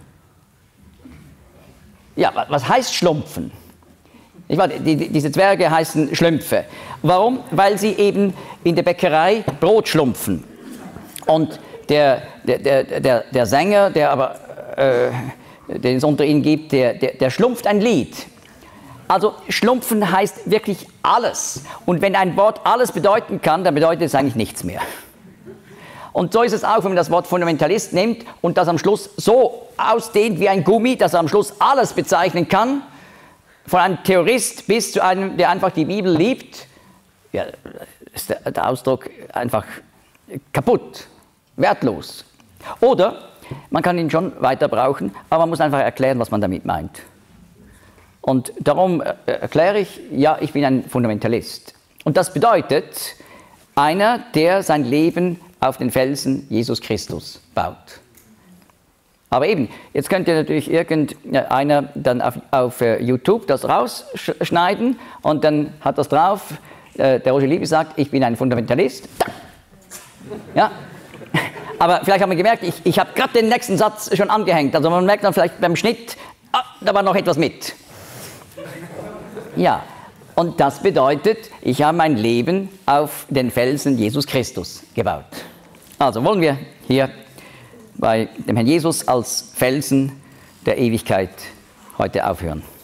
Ja, was heißt Schlumpfen? Ich meine, diese Zwerge heißen Schlümpfe. Warum? Weil sie eben in der Bäckerei Brot schlumpfen. Und der Sänger, den es unter ihnen gibt, der schlumpft ein Lied. Also schlumpfen heißt wirklich alles. Und wenn ein Wort alles bedeuten kann, dann bedeutet es eigentlich nichts mehr. Und so ist es auch, wenn man das Wort Fundamentalist nimmt und das am Schluss so ausdehnt wie ein Gummi, dass er am Schluss alles bezeichnen kann, von einem Theorist bis zu einem, der einfach die Bibel liebt, ja, ist der Ausdruck einfach kaputt, wertlos. Oder Man kann ihn schon weiter brauchen, aber man muss einfach erklären, was man damit meint. Und darum erkläre ich, ja, ich bin ein Fundamentalist. Und das bedeutet, einer, der sein Leben auf den Felsen Jesus Christus baut. Aber eben, jetzt könnte natürlich irgendeiner dann auf YouTube das rausschneiden und dann hat das drauf, der Roger Libby sagt, ich bin ein Fundamentalist. Ja. Aber vielleicht haben wir gemerkt, ich habe gerade den nächsten Satz schon angehängt. Also man merkt dann vielleicht beim Schnitt, da war noch etwas mit. Ja, und das bedeutet, ich habe mein Leben auf den Felsen Jesus Christus gebaut. Also wollen wir hier bei dem Herrn Jesus als Felsen der Ewigkeit heute aufhören.